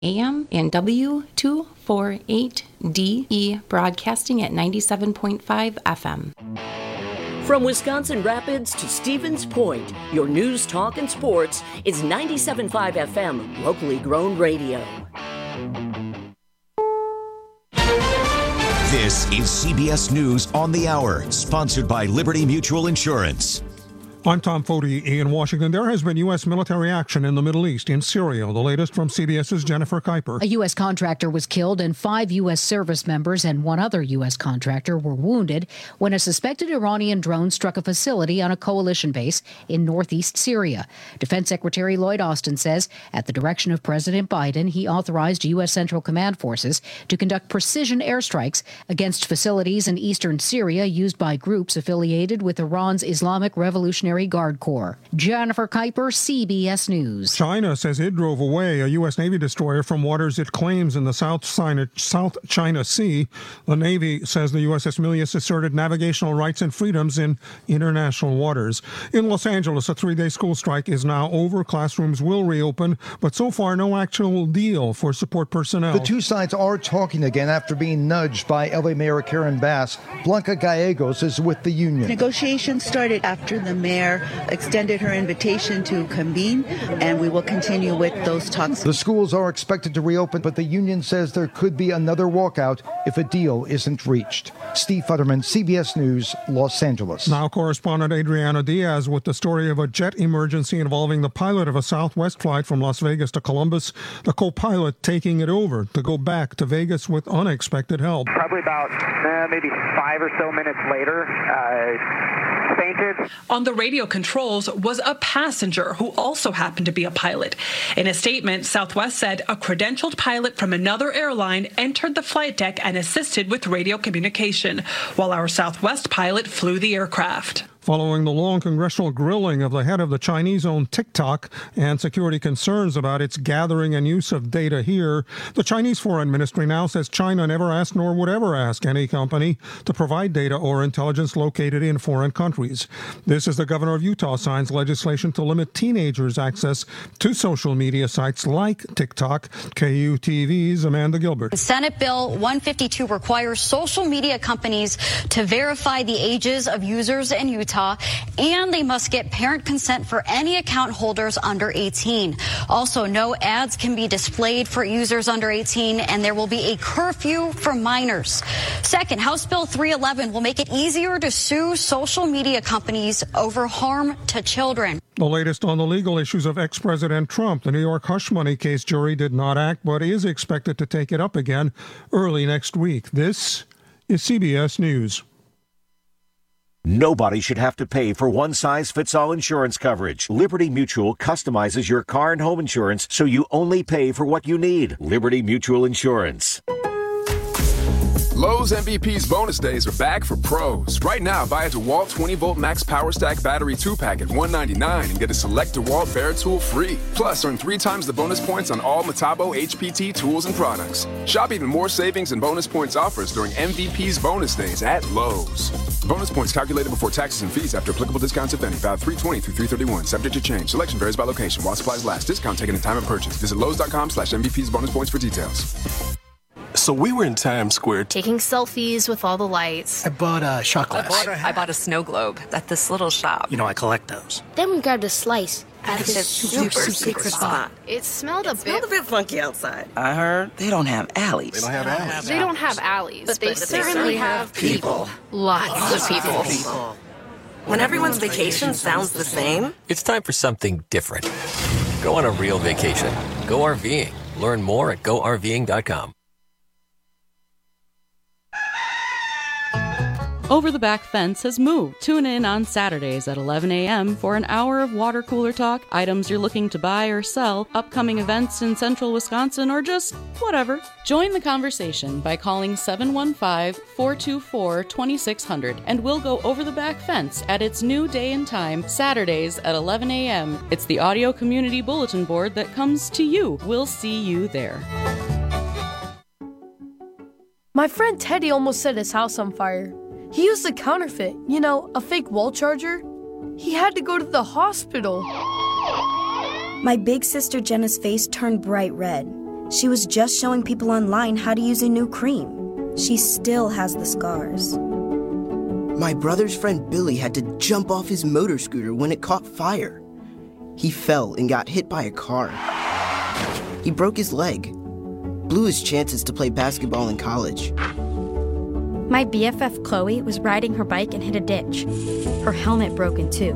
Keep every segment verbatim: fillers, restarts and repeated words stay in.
A M and W two forty-eight D E broadcasting at ninety-seven point five F M. From Wisconsin Rapids to Stevens Point, your news, talk, and sports is ninety-seven point five F M, locally grown radio. This is C B S News on the Hour, sponsored by Liberty Mutual Insurance. I'm Tom Foti in Washington. There has been U S military action in the Middle East, in Syria. The latest from CBS's Jennifer Kuiper. A U S contractor was killed and five U S service members and one other U S contractor were wounded when a suspected Iranian drone struck a facility on a coalition base in northeast Syria. Defense Secretary Lloyd Austin says at the direction of President Biden, he authorized U S Central Command forces to conduct precision airstrikes against facilities in eastern Syria used by groups affiliated with Iran's Islamic Revolutionary Guard Corps. Jennifer Kuiper, C B S News. China says it drove away a U S Navy destroyer from waters it claims in the South China, South China Sea. The Navy says the U S S Milius asserted navigational rights and freedoms in international waters. In Los Angeles, a three-day school strike is now over. Classrooms will reopen, but so far no actual deal for support personnel. The two sides are talking again after being nudged by L A Mayor Karen Bass. Blanca Gallegos is with the union. Negotiations started after the mayor extended her invitation to convene, and we will continue with those talks. The schools are expected to reopen, but the union says there could be another walkout if a deal isn't reached. Steve Futterman, C B S News, Los Angeles. Now correspondent Adriana Diaz with the story of a jet emergency involving the pilot of a Southwest flight from Las Vegas to Columbus, the co-pilot taking it over to go back to Vegas with unexpected help. Probably about uh, maybe five or so minutes later, uh, fainted. On the radio controls was a passenger who also happened to be a pilot. In a statement, Southwest said a credentialed pilot from another airline entered the flight deck and assisted with radio communication, while our Southwest pilot flew the aircraft. Following the long congressional grilling of the head of the Chinese-owned TikTok and security concerns about its gathering and use of data here, the Chinese Foreign Ministry now says China never asked nor would ever ask any company to provide data or intelligence located in foreign countries. This as the governor of Utah signs legislation to limit teenagers' access to social media sites like TikTok. K U T V's Amanda Gilbert. Senate Bill one fifty-two requires social media companies to verify the ages of users in Utah, and they must get parent consent for any account holders under eighteen. Also, no ads can be displayed for users under eighteen, and there will be a curfew for minors. Second, House Bill three eleven will make it easier to sue social media companies over harm to children. The latest on the legal issues of ex-President Trump. The New York hush money case jury did not act, but is expected to take it up again early next week. This is C B S News. Nobody should have to pay for one-size-fits-all insurance coverage. Liberty Mutual customizes your car and home insurance so you only pay for what you need. Liberty Mutual Insurance. Lowe's M V P's bonus days are back for pros. Right now, buy a DeWalt twenty volt Max Power Stack Battery two pack at one ninety-nine and get a select DeWalt Bear Tool free. Plus, earn three times the bonus points on all Metabo H P T tools and products. Shop even more savings and bonus points offers during M V P's bonus days at Lowe's. Bonus points calculated before taxes and fees after applicable discounts, if any. Valid three twenty through three thirty-one. Subject to change. Selection varies by location. While supplies last. Discount taken at time of purchase. Visit Lowe's.com slash MVP's bonus points for details. So we were in Times Square taking selfies with all the lights. I bought a shot glass. I bought a, I bought a snow globe at this little shop. You know, I collect those. Then we grabbed a slice at this super, super secret spot. It smelled a it bit smelled a bit funky outside. I heard they don't have alleys. They don't have alleys. They don't have alleys, but, but they, certainly, certainly have people. people. Lots, Lots of people. Of people. When everyone's vacation sounds the same, it's time for something different. Go on a real vacation. Go RVing. Learn more at go R V ing dot com. Over the Back Fence has moved. Tune in on Saturdays at eleven a.m. for an hour of water cooler talk, items you're looking to buy or sell, upcoming events in central Wisconsin, or just whatever. Join the conversation by calling seven one five, four two four, two six zero zero and we'll go over the back fence at its new day and time, Saturdays at eleven a.m. It's the audio community bulletin board that comes to you. We'll see you there. My friend Teddy almost set his house on fire. He used a counterfeit, you know, a fake wall charger. He had to go to the hospital. My big sister Jenna's face turned bright red. She was just showing people online how to use a new cream. She still has the scars. My brother's friend Billy had to jump off his motor scooter when it caught fire. He fell and got hit by a car. He broke his leg, blew his chances to play basketball in college. My B F F Chloe was riding her bike and hit a ditch. Her helmet broke in two.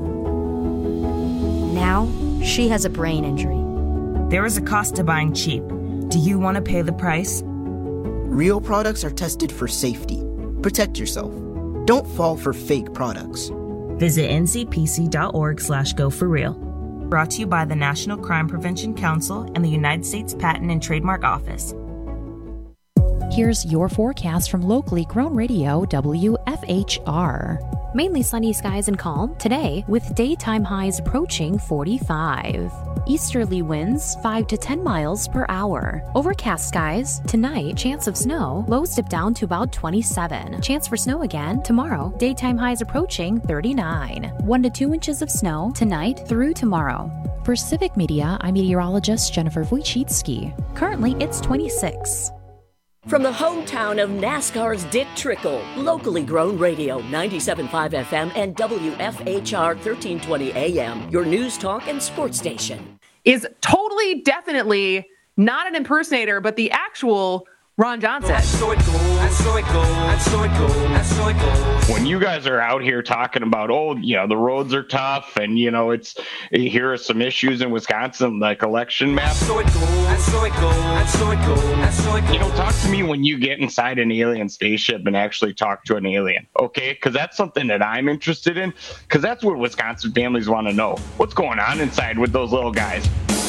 Now, she has a brain injury. There is a cost to buying cheap. Do you want to pay the price? Real products are tested for safety. Protect yourself. Don't fall for fake products. Visit N C P C dot org slash go for real. Brought to you by the National Crime Prevention Council and the United States Patent and Trademark Office. Here's your forecast from locally grown radio W F H R. Mainly sunny skies and calm today, with daytime highs approaching forty-five. Easterly winds five to ten miles per hour. Overcast skies tonight, chance of snow, lows dip down to about twenty-seven. Chance for snow again tomorrow, daytime highs approaching thirty-nine. one to two inches of snow tonight through tomorrow. For Civic Media, I'm meteorologist Jennifer Wojcicki. Currently, it's twenty-six. From the hometown of NASCAR's Dick Trickle, locally grown radio, ninety-seven point five F M and W F H R thirteen twenty A M, your news, talk, and sports station. Is totally, definitely not an impersonator, but the actual Ron Johnson. That's so it goes, that's so it goes, that's so it goes, that's so it goes. When you guys are out here talking about, oh, you know, the roads are tough and, you know, it's, here are some issues in Wisconsin, like election maps. That's so it goes, that's so it goes, that's so it goes, that's so it goes. You know, talk to me when you get inside an alien spaceship and actually talk to an alien, okay? Because that's something that I'm interested in, because that's what Wisconsin families want to know. What's going on inside with those little guys?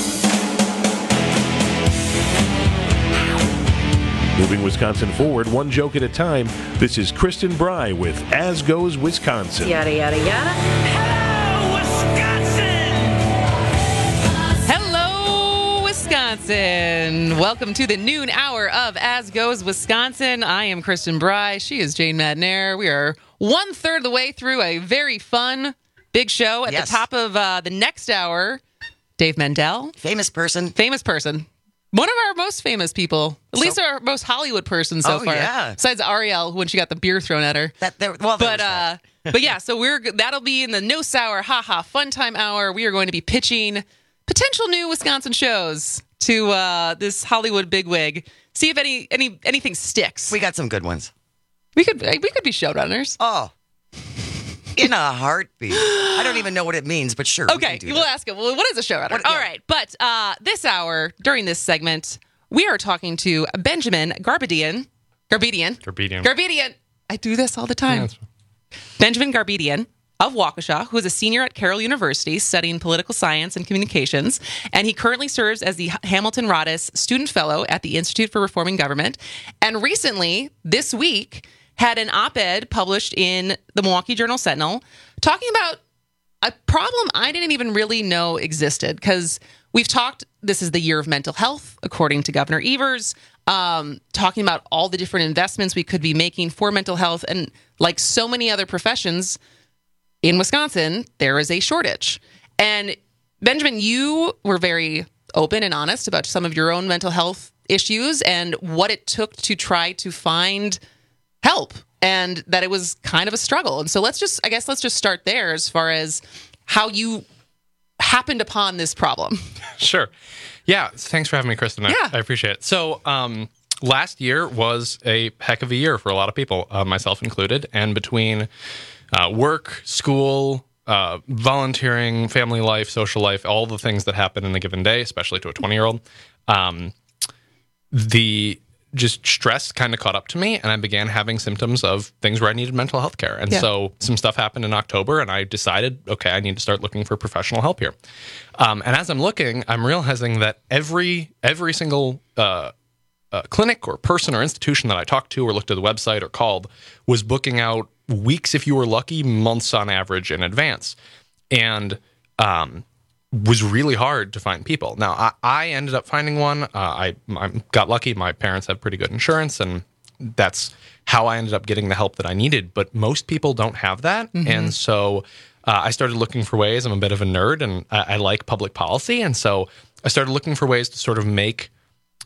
Moving Wisconsin forward, one joke at a time. This is Kristen Bry with As Goes Wisconsin. Yada, yada, yada. Hello, Wisconsin. Welcome to the noon hour of As Goes Wisconsin. I am Kristen Bry. She is Jane Madnair. We are one third of the way through a very fun, big show. At yes. the top of uh, the next hour, Dave Mendel. Famous person. Famous person. One of our most famous people, at so, least our most Hollywood person so oh, far. Yeah. Besides Ariel, when she got the beer thrown at her. That there, well, but uh, but yeah, so we're that'll be in the No Sour Haha Fun Time Hour. We are going to be pitching potential new Wisconsin shows to uh, this Hollywood bigwig. See if any any anything sticks. We got some good ones. We could we could be showrunners. Oh. In a heartbeat. I don't even know what it means, but sure. Okay, we we'll that. ask it. Well, what is a showrunner? What, All yeah. right, but uh, this hour, during this segment, we are talking to Benjamin Garbedian. Garbedian. Garbedian. Garbedian. I do this all the time. Yeah, Benjamin Garbedian of Waukesha, who is a senior at Carroll University studying political science and communications, and he currently serves as the Hamilton Roddice Student Fellow at the Institute for Reforming Government. And recently, this week, had an op-ed published in the Milwaukee Journal Sentinel talking about a problem I didn't even really know existed, because we've talked, this is the year of mental health, according to Governor Evers, um, talking about all the different investments we could be making for mental health. And like so many other professions in Wisconsin, there is a shortage. And Benjamin, you were very open and honest about some of your own mental health issues and what it took to try to find help, and that it was kind of a struggle. And so let's just, I guess let's just start there as far as how you happened upon this problem. Sure. Yeah. Thanks for having me, Kristen. I, yeah. I appreciate it. So um, last year was a heck of a year for a lot of people, uh, myself included. And between uh, work, school, uh, volunteering, family life, social life, all the things that happen in a given day, especially to a twenty-year-old, um, the just stress kind of caught up to me, and I began having symptoms of things where I needed mental health care. And yeah. so some stuff happened in October, and I decided, okay, I need to start looking for professional help here. Um, and as I'm looking, I'm realizing that every every single uh, uh, clinic or person or institution that I talked to or looked at the website or called was booking out weeks, if you were lucky, months on average in advance. And um was really hard to find people. Now, I, I ended up finding one. Uh, I, I got lucky. My parents have pretty good insurance, and that's how I ended up getting the help that I needed. But most people don't have that. Mm-hmm. And so uh, I started looking for ways. I'm a bit of a nerd, and I, I like public policy. And so I started looking for ways to sort of make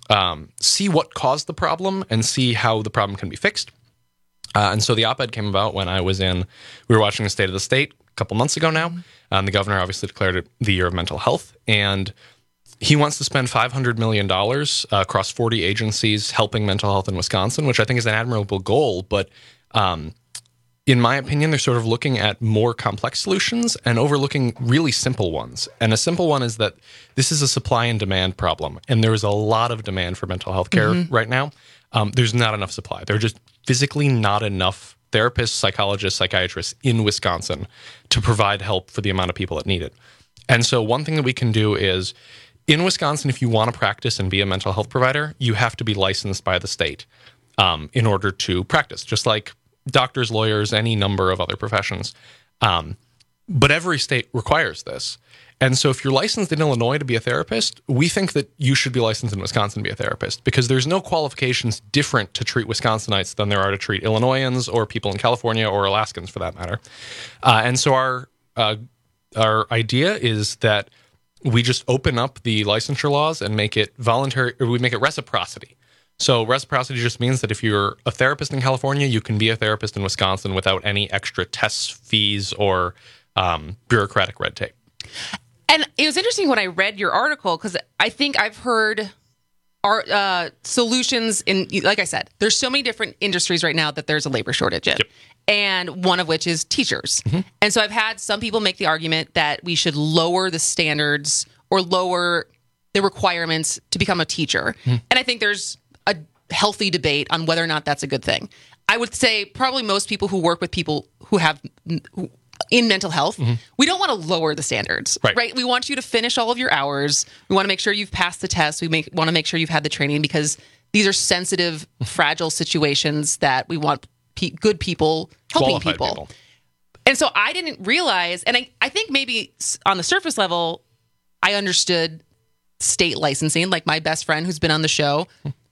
um, see what caused the problem and see how the problem can be fixed. Uh, and so the op-ed came about when I was in, we were watching the State of the State a couple months ago now. Um, the governor obviously declared it the year of mental health. And he wants to spend five hundred million dollars uh, across forty agencies helping mental health in Wisconsin, which I think is an admirable goal. But um, in my opinion, they're sort of looking at more complex solutions and overlooking really simple ones. And a simple one is that this is a supply and demand problem. And there is a lot of demand for mental health care mm-hmm. right now. Um, there's not enough supply. There are just physically not enough therapists, psychologists, psychiatrists in Wisconsin to provide help for the amount of people that need it. And so one thing that we can do is, in Wisconsin, if you want to practice and be a mental health provider, you have to be licensed by the state um, in order to practice, just like doctors, lawyers, any number of other professions. Um, but every state requires this. And so if you're licensed in Illinois to be a therapist, we think that you should be licensed in Wisconsin to be a therapist, because there's no qualifications different to treat Wisconsinites than there are to treat Illinoisans or people in California or Alaskans for that matter. Uh, and so our uh, our idea is that we just open up the licensure laws and make it voluntary, or we make it reciprocity. So reciprocity just means that if you're a therapist in California, you can be a therapist in Wisconsin without any extra tests, fees, or um, bureaucratic red tape. And it was interesting when I read your article, because I think I've heard our uh, solutions in, like I said, there's so many different industries right now that there's a labor shortage in. Yep. And one of which is teachers. Mm-hmm. And so I've had some people make the argument that we should lower the standards or lower the requirements to become a teacher. Mm-hmm. And I think there's a healthy debate on whether or not that's a good thing. I would say probably most people who work with people who have who, in mental health, mm-hmm. we don't want to lower the standards, right. right? We want you to finish all of your hours. We want to make sure you've passed the test. We make, want to make sure you've had the training, because these are sensitive, fragile situations that we want pe- good people helping people. people. And so I didn't realize, and I, I think maybe on the surface level, I understood state licensing. Like my best friend who's been on the show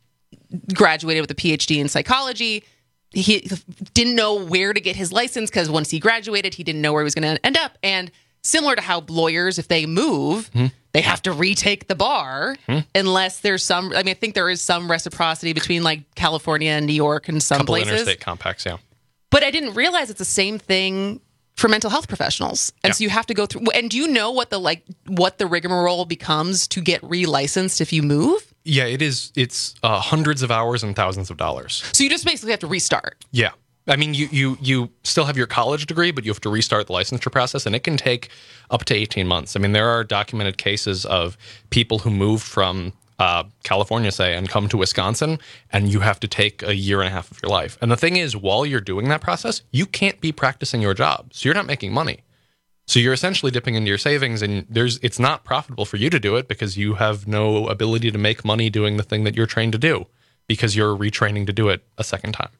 graduated with a P H D in psychology. He didn't know where to get his license because once he graduated, he didn't know where he was going to end up. And similar to how lawyers, if they move, mm-hmm. they have to retake the bar mm-hmm. unless there's some, I mean, I think there is some reciprocity between like California and New York and some Couple places. Interstate compacts, yeah. But I didn't realize it's the same thing for mental health professionals. And yeah. so you have to go through, and do you know what the like what the rigmarole becomes to get relicensed if you move? Yeah, it is. It's uh, hundreds of hours and thousands of dollars. So you just basically have to restart. Yeah. I mean, you, you you still have your college degree, but you have to restart the licensure process, and it can take up to eighteen months. I mean, there are documented cases of people who moved from uh, California, say, and come to Wisconsin, and you have to take a year and a half of your life. And the thing is, while you're doing that process, you can't be practicing your job, so you're not making money. So you're essentially dipping into your savings, and there's it's not profitable for you to do it because you have no ability to make money doing the thing that you're trained to do because you're retraining to do it a second time.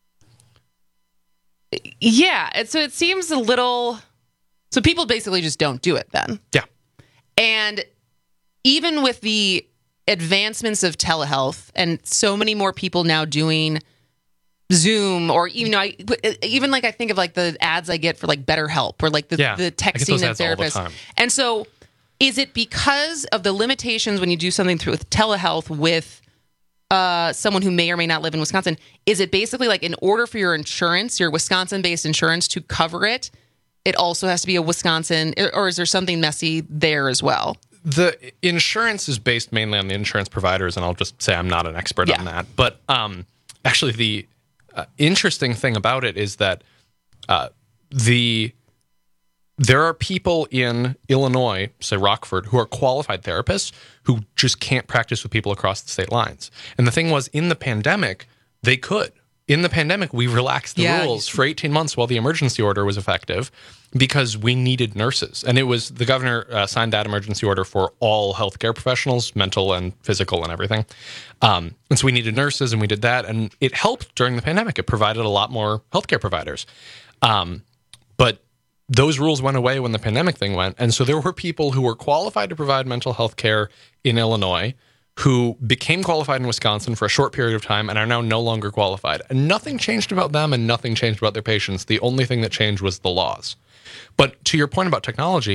Yeah, and so it seems a little... So people basically just don't do it then. Yeah. And even with the advancements of telehealth and so many more people now doing Zoom, or even, you know, I, even like I think of like the ads I get for like BetterHelp or like the, yeah, the texting and therapists. And so is it because of the limitations when you do something through with telehealth with uh, someone who may or may not live in Wisconsin? Is it basically like in order for your insurance, your Wisconsin-based insurance to cover it, it also has to be a Wisconsin, or is there something messy there as well? The insurance is based mainly on the insurance providers, and I'll just say I'm not an expert yeah. on that. But um, actually the Uh, interesting thing about it is that uh, the there are people in Illinois, say Rockford, who are qualified therapists who just can't practice with people across the state lines. And the thing was, in the pandemic, they could. In the pandemic, we relaxed the yeah. rules for eighteen months while the emergency order was effective because we needed nurses. And it was the governor uh, signed that emergency order for all healthcare professionals, mental and physical and everything. Um, and so we needed nurses, and we did that. And it helped during the pandemic. It provided a lot more healthcare providers. Um, but those rules went away when the pandemic thing went. And so there were people who were qualified to provide mental health care in Illinois who became qualified in Wisconsin for a short period of time and are now no longer qualified. And nothing changed about them and nothing changed about their patients. The only thing that changed was the laws. But to your point about technology,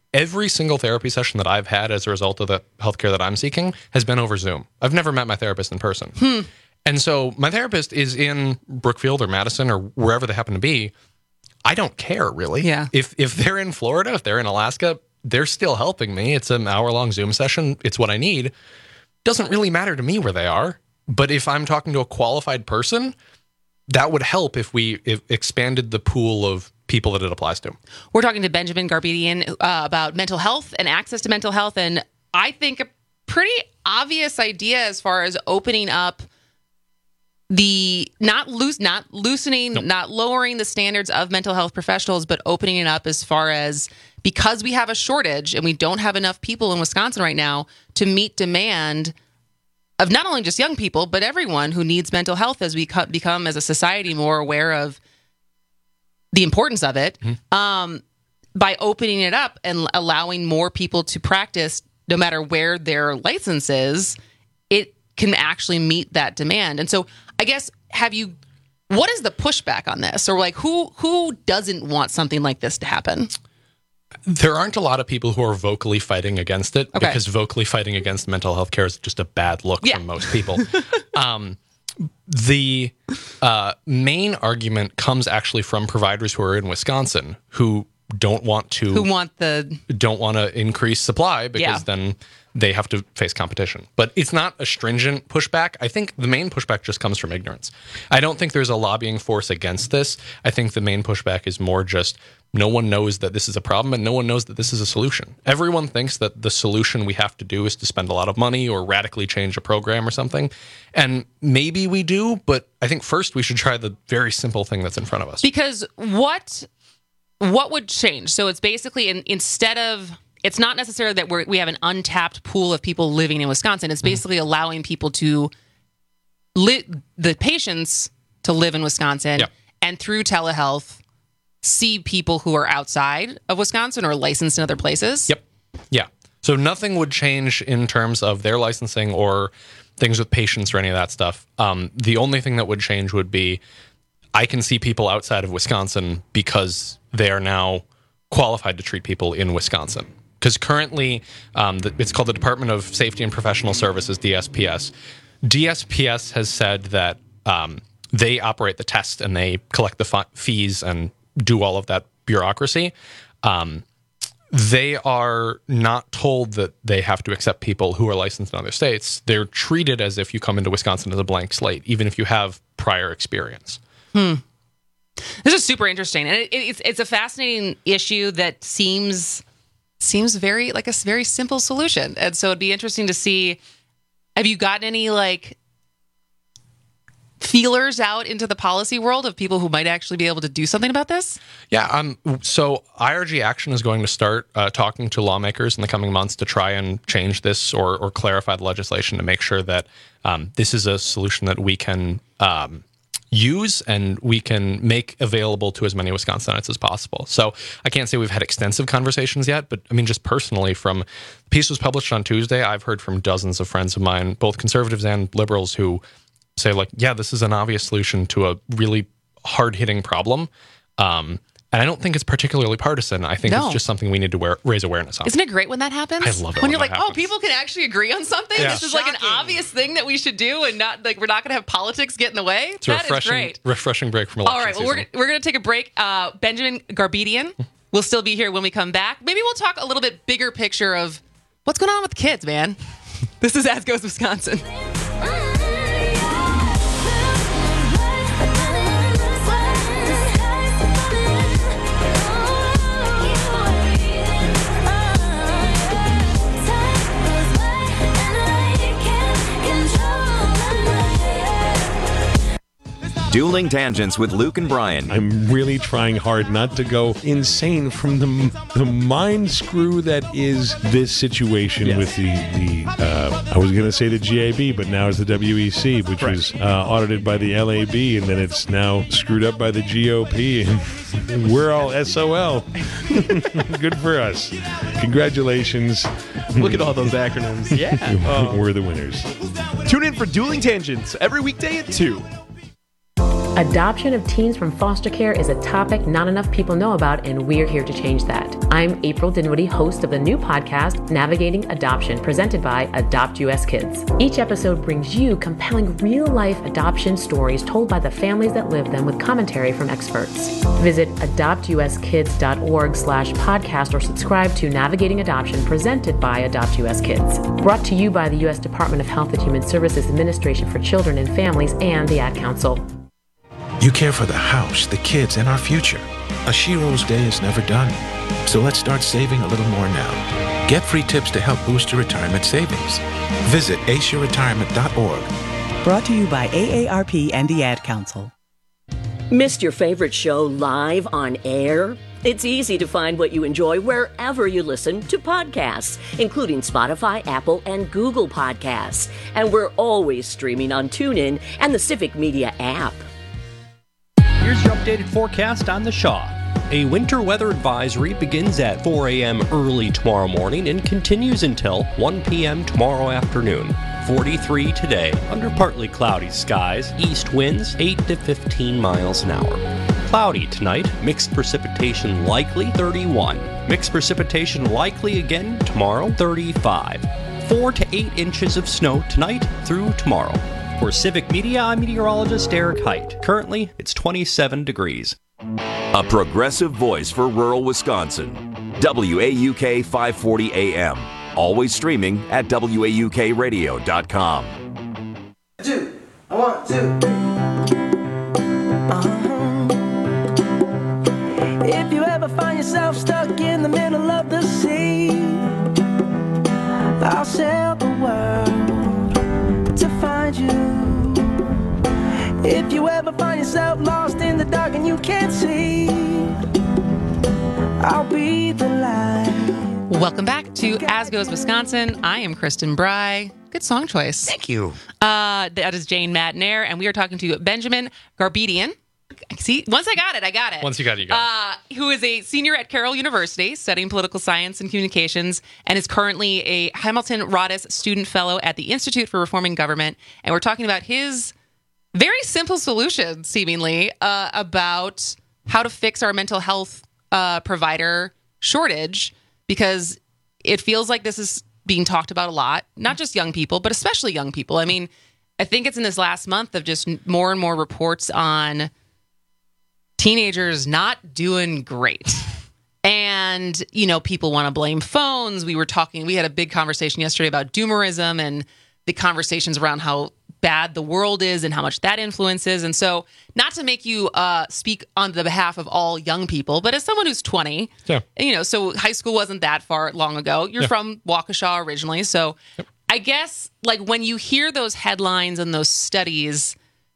every single therapy session that I've had as a result of the healthcare that I'm seeking has been over Zoom. I've never met my therapist in person. Hmm. And so my therapist is in Brookfield or Madison or wherever they happen to be. I don't care, really. Yeah. If if they're in Florida, if they're in Alaska, they're still helping me. It's an hour-long Zoom session. It's what I need. Doesn't really matter to me where they are. But if I'm talking to a qualified person, that would help if we if expanded the pool of people that it applies to. We're talking to Benjamin Garbedian uh, about mental health and access to mental health. And I think a pretty obvious idea as far as opening up the not loose, not loosening, nope. not lowering the standards of mental health professionals, but opening it up as far as, because we have a shortage and we don't have enough people in Wisconsin right now to meet demand of not only just young people, but everyone who needs mental health as we co- become as a society more aware of the importance of it, mm-hmm. um, by opening it up and allowing more people to practice no matter where their license is, it can actually meet that demand. And so I guess, have you, what is the pushback on this? Or like, who who doesn't want something like this to happen? There aren't a lot of people who are vocally fighting against it, okay. because vocally fighting against mental health care is just a bad look yeah. from most people. um, the uh, main argument comes actually from providers who are in Wisconsin who don't want to who want the don't want to increase supply because yeah. then they have to face competition. But it's not a stringent pushback. I think the main pushback just comes from ignorance. I don't think there's a lobbying force against this. I think the main pushback is more just no one knows that this is a problem and no one knows that this is a solution. Everyone thinks that the solution we have to do is to spend a lot of money or radically change a program or something. And maybe we do, but I think first we should try the very simple thing that's in front of us. Because what what would change? So it's basically in, instead of, it's not necessarily that we're, we have an untapped pool of people living in Wisconsin. It's basically mm-hmm. allowing people to li- the patients to live in Wisconsin yep. and through telehealth see people who are outside of Wisconsin or licensed in other places. Yep. Yeah. So nothing would change in terms of their licensing or things with patients or any of that stuff. Um, the only thing that would change would be I can see people outside of Wisconsin because they are now qualified to treat people in Wisconsin. Because currently, um, the, it's called the Department of Safety and Professional Services, D S P S. D S P S has said that um, they operate the test and they collect the f- fees and do all of that bureaucracy. Um, they are not told that they have to accept people who are licensed in other states. They're treated as if you come into Wisconsin as a blank slate, even if you have prior experience. Hmm. This is super interesting, and it, it's it's a fascinating issue that seems seems very like a very simple solution. And so it'd be interesting to see. Have you gotten any like feelers out into the policy world of people who might actually be able to do something about this? Yeah. Um. So I R G Action is going to start uh, talking to lawmakers in the coming months to try and change this or or clarify the legislation to make sure that um, this is a solution that we can. Um, use and we can make available to as many Wisconsinites as possible. So I can't say we've had extensive conversations yet, but I mean, just personally, from the piece was published on Tuesday, I've heard from dozens of friends of mine, both conservatives and liberals, who say like, yeah, this is an obvious solution to a really hard-hitting problem. Um, and I don't think it's particularly partisan. I think no. it's just something we need to wear, raise awareness on. Isn't it great when that happens? I love it when, when you're that like, happens. oh, people can actually agree on something. Yeah. This is like an obvious thing that we should do, and not like we're not going to have politics get in the way. It's a that refreshing, is great. refreshing break from election All right, well, season. we're we're going to take a break. Uh, Benjamin Garbedian will still be here when we come back. Maybe we'll talk a little bit bigger picture of what's going on with the kids, man. This is As Goes Wisconsin. Dueling Tangents with Luke and Brian. I'm really trying hard not to go insane from the the mind screw that is this situation yes. with the, the uh, I was going to say the G A B, but now it's the W E C, which right. was uh, audited by the L A B, and then it's now screwed up by the G O P, and we're all S O L. Good for us. Congratulations. Look at all those acronyms. Yeah. uh, we're the winners. Tune in for Dueling Tangents every weekday at two. Adoption of teens from foster care is a topic not enough people know about, and we're here to change that. I'm April Dinwiddie, host of the new podcast, Navigating Adoption, presented by Adopt U S Kids. Each episode brings you compelling real-life adoption stories told by the families that live them with commentary from experts. Visit adopt u s kids dot org slash podcast or subscribe to Navigating Adoption, presented by Adopt U S Kids. Brought to you by the U S Department of Health and Human Services Administration for Children and Families and the Ad Council. You care for the house, the kids, and our future. A Shero's day is never done. So let's start saving a little more now. Get free tips to help boost your retirement savings. Visit ace your retirement dot org. Brought to you by A A R P and the Ad Council. Missed your favorite show live on air? It's easy to find what you enjoy wherever you listen to podcasts, including Spotify, Apple, and Google Podcasts. And we're always streaming on TuneIn and the Civic Media app. Here's your updated forecast on the Shaw. A winter weather advisory begins at four a.m. early tomorrow morning and continues until one p.m. tomorrow afternoon. forty-three today, under partly cloudy skies, east winds eight to fifteen miles an hour. Cloudy tonight, mixed precipitation likely, thirty-one. Mixed precipitation likely again tomorrow, thirty-five. four to eight inches of snow tonight through tomorrow. For Civic Media, I'm meteorologist Eric Height. Currently, it's twenty-seven degrees. A progressive voice for rural Wisconsin. W A U K five forty A M. Always streaming at W A U K radio dot com. Two. I want two. Uh-huh. If you ever find yourself stuck in the middle of the sea, I'll sail the world to find you. If you ever find yourself lost in the dark and you can't see, I'll be the light. Welcome back to As Goes Wisconsin. I am Kristen Bry. Good song choice. Thank you. Uh, that is Jane Matnair, and we are talking to Benjamin Garbedian. See, once I got it, I got it. Once you got it, you got uh, it. Who is a senior at Carroll University studying political science and communications and is currently a Hamilton Roddice Student Fellow at the Institute for Reforming Government. And we're talking about his very simple solution, seemingly, uh, about how to fix our mental health uh, provider shortage, because it feels like this is being talked about a lot, not just young people, but especially young people. I mean, I think it's in this last month of just more and more reports on teenagers not doing great. And, you know, people want to blame phones. We were talking, we had a big conversation yesterday about doomerism and the conversations around how bad the world is and how much that influences. And so, not to make you uh, speak on the behalf of all young people, but as someone who's twenty, yeah. you know, so high school wasn't that far long ago. You're yeah. from Waukesha originally. So yep. I guess, like, when you hear those headlines and those studies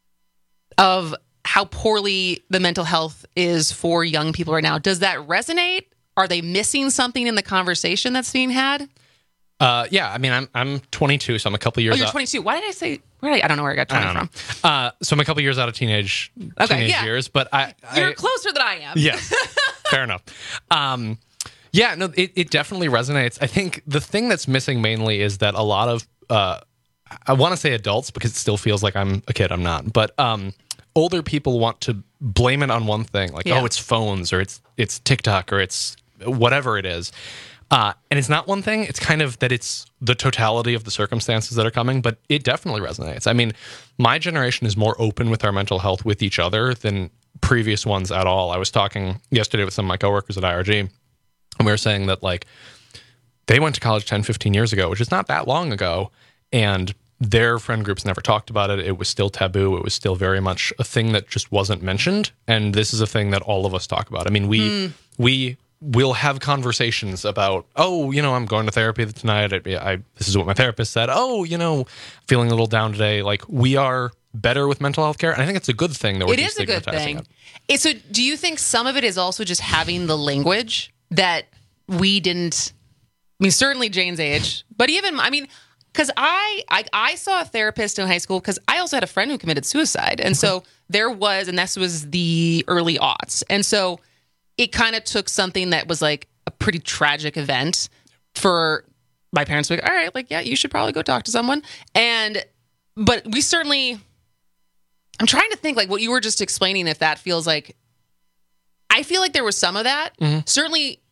of how poorly the mental health is for young people right now, does that resonate? Are they missing something in the conversation that's being had? Uh, yeah, I mean, I'm I'm twenty-two, so I'm a couple years. Oh, you're out. twenty-two. Why did I say? Where did I, I don't know where I got twenty I from. Uh, so I'm a couple years out of teenage okay, teenage yeah. years, but I you're I, closer than I am. Yes, fair enough. Um, yeah, no, it, it definitely resonates. I think the thing that's missing mainly is that a lot of uh, I want to say adults because it still feels like I'm a kid. I'm not, but um, older people want to blame it on one thing, like yeah. oh, it's phones or it's it's TikTok or it's whatever it is. Uh, and it's not one thing. It's kind of that it's the totality of the circumstances that are coming, but it definitely resonates. I mean, my generation is more open with our mental health with each other than previous ones at all. I was talking yesterday with some of my coworkers at I R G, and we were saying that, like, they went to college ten, fifteen years ago, which is not that long ago, and their friend groups never talked about it. It was still taboo. It was still very much a thing that just wasn't mentioned, and this is a thing that all of us talk about. I mean, we mm. we... we'll have conversations about, oh, you know, I'm going to therapy tonight. I, I, this is what my therapist said. Oh, you know, feeling a little down today. Like, we are better with mental health care. And I think it's a good thing that we're It is a good thing. It. So do you think some of it is also just having the language that we didn't, I mean, certainly Jane's age, but even, I mean, because I, I I saw a therapist in high school because I also had a friend who committed suicide. And so there was, and this was the early aughts. And so it kind of took something that was like a pretty tragic event for my parents to be like, all right, like, yeah, you should probably go talk to someone. And, but we certainly, I'm trying to think like what you were just explaining, if that feels like, I feel like there was some of that. Mm-hmm. Certainly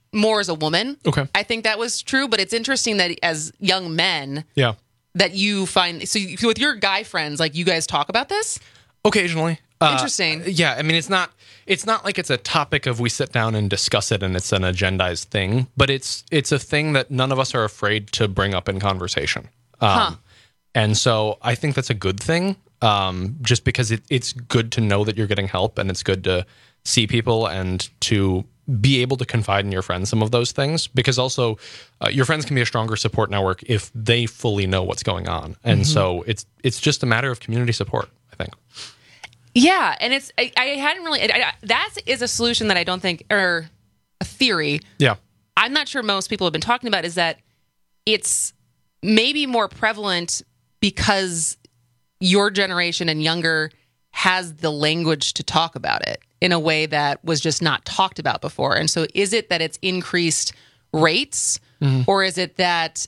more as a woman. Okay. I think that was true, but it's interesting that as young men, Yeah. that you find so you, with your guy friends, like you guys talk about this. Occasionally. Uh, Interesting. Yeah, I mean, it's not it's not like it's a topic of we sit down and discuss it and it's an agendized thing, but it's it's a thing that none of us are afraid to bring up in conversation. Um, Huh. And so I think that's a good thing, um, just because it, it's good to know that you're getting help, and it's good to see people and to be able to confide in your friends some of those things, because also uh, your friends can be a stronger support network if they fully know what's going on. And Mhm. so it's it's just a matter of community support, I think. Yeah, and it's I, I hadn't really I, I, that is a solution that I don't think, or a theory. Yeah. I'm not sure most people have been talking about, is that it's maybe more prevalent because your generation and younger has the language to talk about it in a way that was just not talked about before. And so is it that it's increased rates, Mhm. or is it that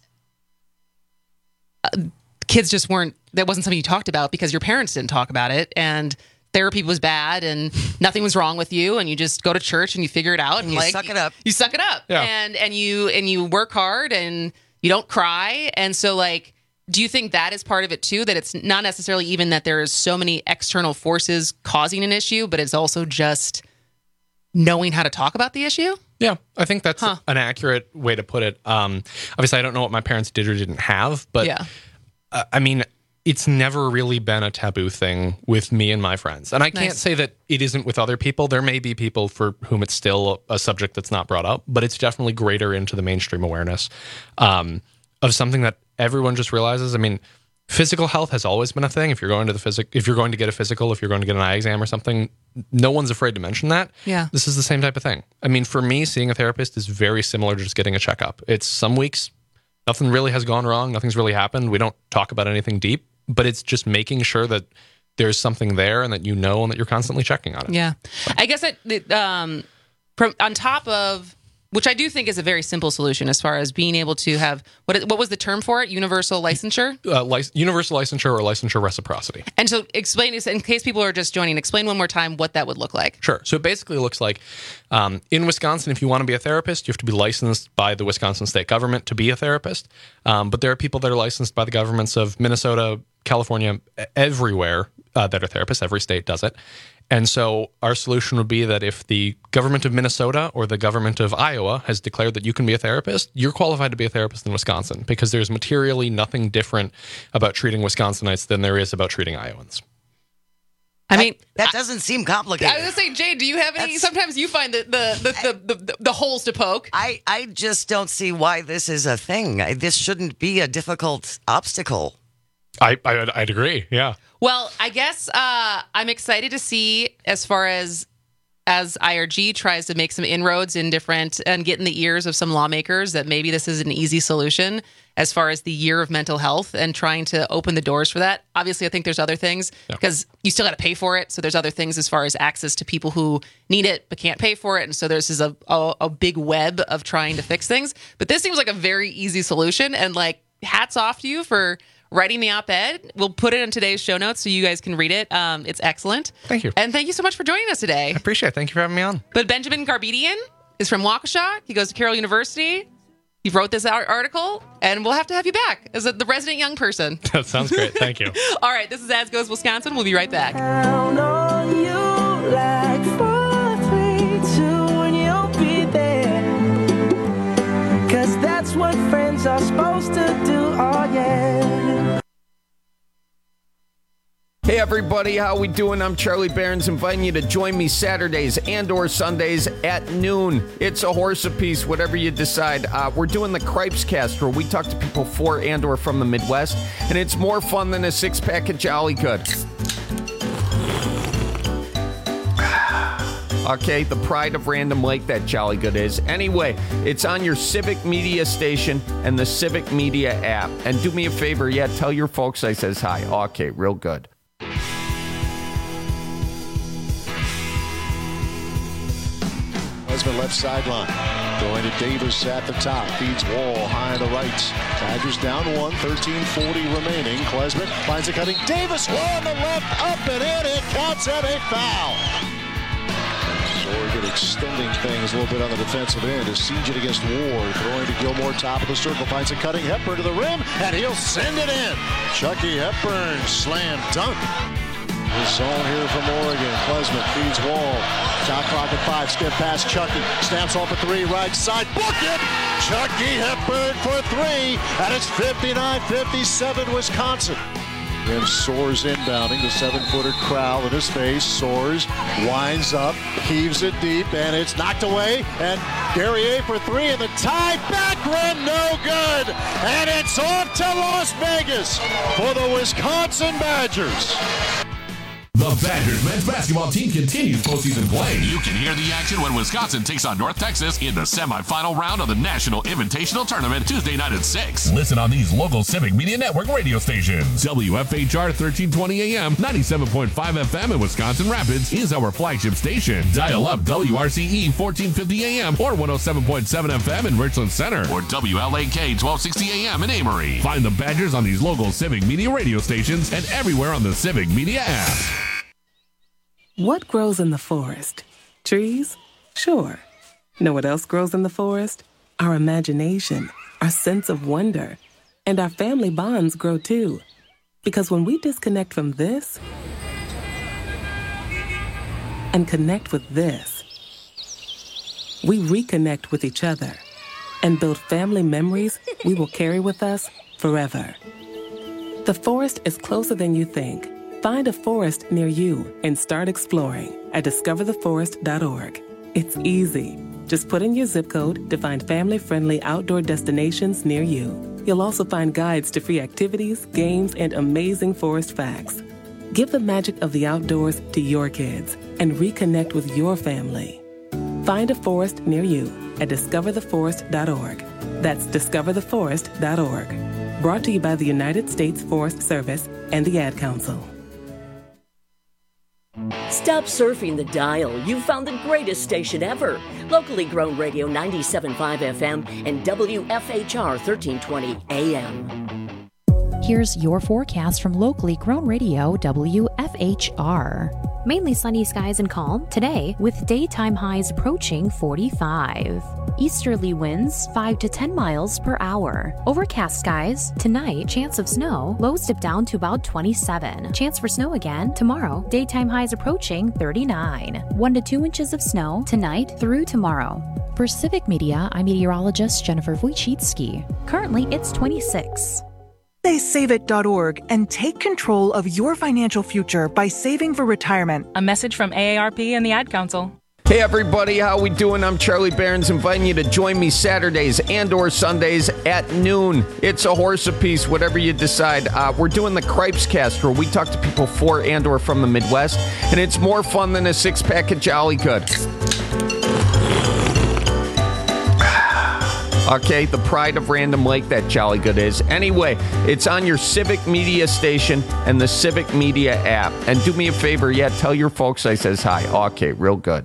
uh, kids just weren't, that wasn't something you talked about because your parents didn't talk about it, and therapy was bad and nothing was wrong with you, and you just go to church and you figure it out and, And you like suck it up. You suck it up. Yeah. And and you and you work hard and you don't cry. And so, like, do you think that is part of it too? That it's not necessarily even that there is so many external forces causing an issue, but it's also just knowing how to talk about the issue? Yeah, I think that's an accurate way to put it. Um, obviously, I don't know what my parents did or didn't have, but Yeah. uh, I mean, it's never really been a taboo thing with me and my friends. And I can't Nice. say that it isn't with other people. There may be people for whom it's still a subject that's not brought up, but it's definitely greater into the mainstream awareness um, of something that everyone just realizes. I mean, physical health has always been a thing. If you're going to the physic, if you're going to get a physical, if you're going to get an eye exam or something, no one's afraid to mention that. Yeah. This is the same type of thing. I mean, for me, seeing a therapist is very similar to just getting a checkup. It's some weeks, nothing really has gone wrong. Nothing's really happened. We don't talk about anything deep, but it's just making sure that there's something there and that you know and that you're constantly checking on it. Yeah. I guess that, that, um, from, on top of, which I do think is a very simple solution as far as being able to have, what what was the term for it? Universal licensure? Uh, lic- universal licensure or licensure reciprocity. And so explain, in case people are just joining, explain one more time what that would look like. Sure. So it basically looks like um, in Wisconsin, if you want to be a therapist, you have to be licensed by the Wisconsin state government to be a therapist. Um, but there are people that are licensed by the governments of Minnesota, California, everywhere uh, that are therapists. Every state does it. And so our solution would be that if the government of Minnesota or the government of Iowa has declared that you can be a therapist, you're qualified to be a therapist in Wisconsin, because there's materially nothing different about treating Wisconsinites than there is about treating Iowans. I mean, that doesn't seem complicated. I was going to say, Jay, do you have any, sometimes you find the, the, the, the, the, the holes to poke. I, I just don't see why this is a thing. I- This shouldn't be a difficult obstacle. I, I I'd agree. Yeah. Well, I guess uh, I'm excited to see as far as as I R G tries to make some inroads in different and get in the ears of some lawmakers that maybe this is an easy solution as far as the year of mental health and trying to open the doors for that. Obviously, I think there's other things because you still got to pay for it. So there's other things as far as access to people who need it but can't pay for it. And so there's this a, a, a big web of trying to fix things. But this seems like a very easy solution. And like, hats off to you for writing the op-ed. We'll put it in today's show notes so you guys can read it. Um, it's excellent. Thank you. And thank you so much for joining us today. I appreciate it. Thank you for having me on. But Benjamin Garbedian is from Waukesha. He goes to Carroll University. He wrote this ar- article, and we'll have to have you back as a, the resident young person. That sounds great. Thank you. All right, this is As Goes Wisconsin. We'll be right back. Count on you like four, three, two, and you'll be there. Cause that's what friends are supposed to do, oh yeah. Hey everybody, how we doing? I'm Charlie Barons, inviting you to join me Saturdays and or Sundays at noon. It's a horse apiece, whatever you decide. Uh, we're doing the Cripes Cast, where we talk to people for and or from the Midwest, and it's more fun than a six-pack of Jolly Good. Okay, the pride of Random Lake, that Jolly Good is. Anyway, it's on your Civic Media station and the Civic Media app. And do me a favor, yeah, tell your folks I says hi. Okay, real good. Husband left sideline. Going to Davis at the top. Feeds Wall high to the right. Badgers down one. thirteen forty remaining. Klesmit finds a cutting. Davis Wall on the left. Up and in. It counts at a foul. Oregon extending things a little bit on the defensive end as siege it against Ward. Throwing to Gilmore, top of the circle, finds a cutting Hepburn to the rim, and he'll send it in. Chucky Hepburn, slam dunk. The zone here from Oregon. Klesmit feeds Wall. Shot clock at five. Skip past Chucky. Stamps off a three. Right side. Book it! Chucky Hepburn for three. And it's fifty-nine fifty-seven Wisconsin. Then Soares inbounding. The seven-footer Crowell in his face. Soares winds up. Heaves it deep. And it's knocked away. And Guerrier for three. And the tie back rim. No good. And it's off to Las Vegas for the Wisconsin Badgers. The Badgers men's basketball team continues postseason play. You can hear the action when Wisconsin takes on North Texas in the semifinal round of the National Invitational Tournament Tuesday night at six. Listen on these local Civic Media Network radio stations. W F H R thirteen twenty A M, ninety-seven point five F M in Wisconsin Rapids is our flagship station. Dial up W R C E fourteen fifty A M or one oh seven point seven F M in Richland Center or W L A K twelve sixty A M in Amory. Find the Badgers on these local Civic Media radio stations and everywhere on the Civic Media app. What grows in the forest? Trees? Sure. Know what else grows in the forest? Our imagination, our sense of wonder, and our family bonds grow too. Because when we disconnect from this and connect with this, we reconnect with each other and build family memories we will carry with us forever. The forest is closer than you think. Find a forest near you and start exploring at discover the forest dot org. It's easy. Just put in your zip code to find family-friendly outdoor destinations near you. You'll also find guides to free activities, games, and amazing forest facts. Give the magic of the outdoors to your kids and reconnect with your family. Find a forest near you at discover the forest dot org. That's discover the forest dot org. Brought to you by the United States Forest Service and the Ad Council. Stop surfing the dial. You've found the greatest station ever. Locally grown radio ninety-seven point five F M and W F H R thirteen twenty A M. Here's your forecast from locally grown radio W F H R. Mainly sunny skies and calm today with daytime highs approaching forty-five. Easterly winds five to ten miles per hour. Overcast skies tonight, chance of snow, lows dip down to about twenty-seven. Chance for snow again tomorrow, daytime highs approaching thirty-nine. one to two inches of snow tonight through tomorrow. For Civic Media, I'm meteorologist Jennifer Wojcicki. Currently, it's twenty-six. Say save it dot org and take control of your financial future by saving for retirement. A message from A A R P and the Ad Council. Hey everybody, how we doing? I'm Charlie Behrens, inviting you to join me Saturdays and or Sundays at noon. It's a horse apiece, whatever you decide. Uh, we're doing the Cripes Cast, where we talk to people for and or from the Midwest, and it's more fun than a six-pack of Jolly Good. Okay, the pride of Random Lake, that Jolly Good is. Anyway, it's on your Civic Media station and the Civic Media app. And do me a favor, yeah, tell your folks I says hi. Okay, real good.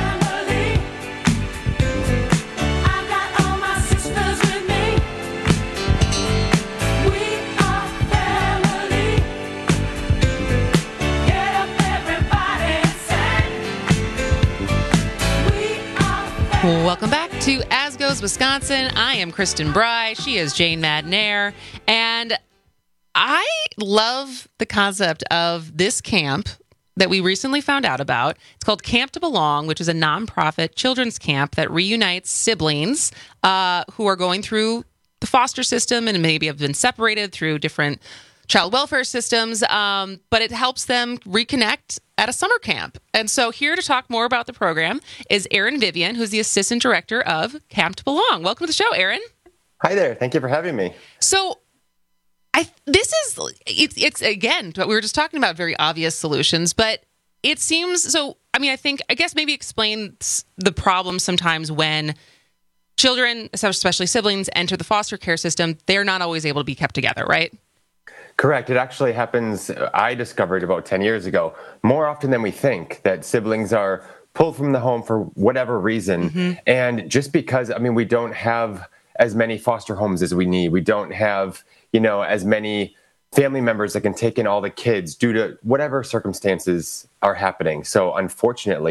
Welcome back to As Goes Wisconsin. I am Kristen Bry. She is Jane Madnair. And I love the concept of this camp that we recently found out about. It's called Camp to Belong, which is a nonprofit children's camp that reunites siblings uh, who are going through the foster system and maybe have been separated through different child welfare systems, um, but it helps them reconnect at a summer camp. And so here to talk more about the program is Aaron Vivian, who's the assistant director of Camp to Belong. Welcome to the show, Aaron. Hi there. Thank you for having me. So I this is, it's, it's again, what we were just talking about, very obvious solutions, but it seems, so, I mean, I think, I guess maybe explain the problem sometimes when children, especially siblings, enter the foster care system, they're not always able to be kept together, right? Correct. It actually happens, I discovered about ten years ago, more often than we think, that siblings are pulled from the home for whatever reason. Mm-hmm. And just because, I mean, we don't have as many foster homes as we need. We don't have, you know, as many family members that can take in all the kids due to whatever circumstances are happening. So unfortunately,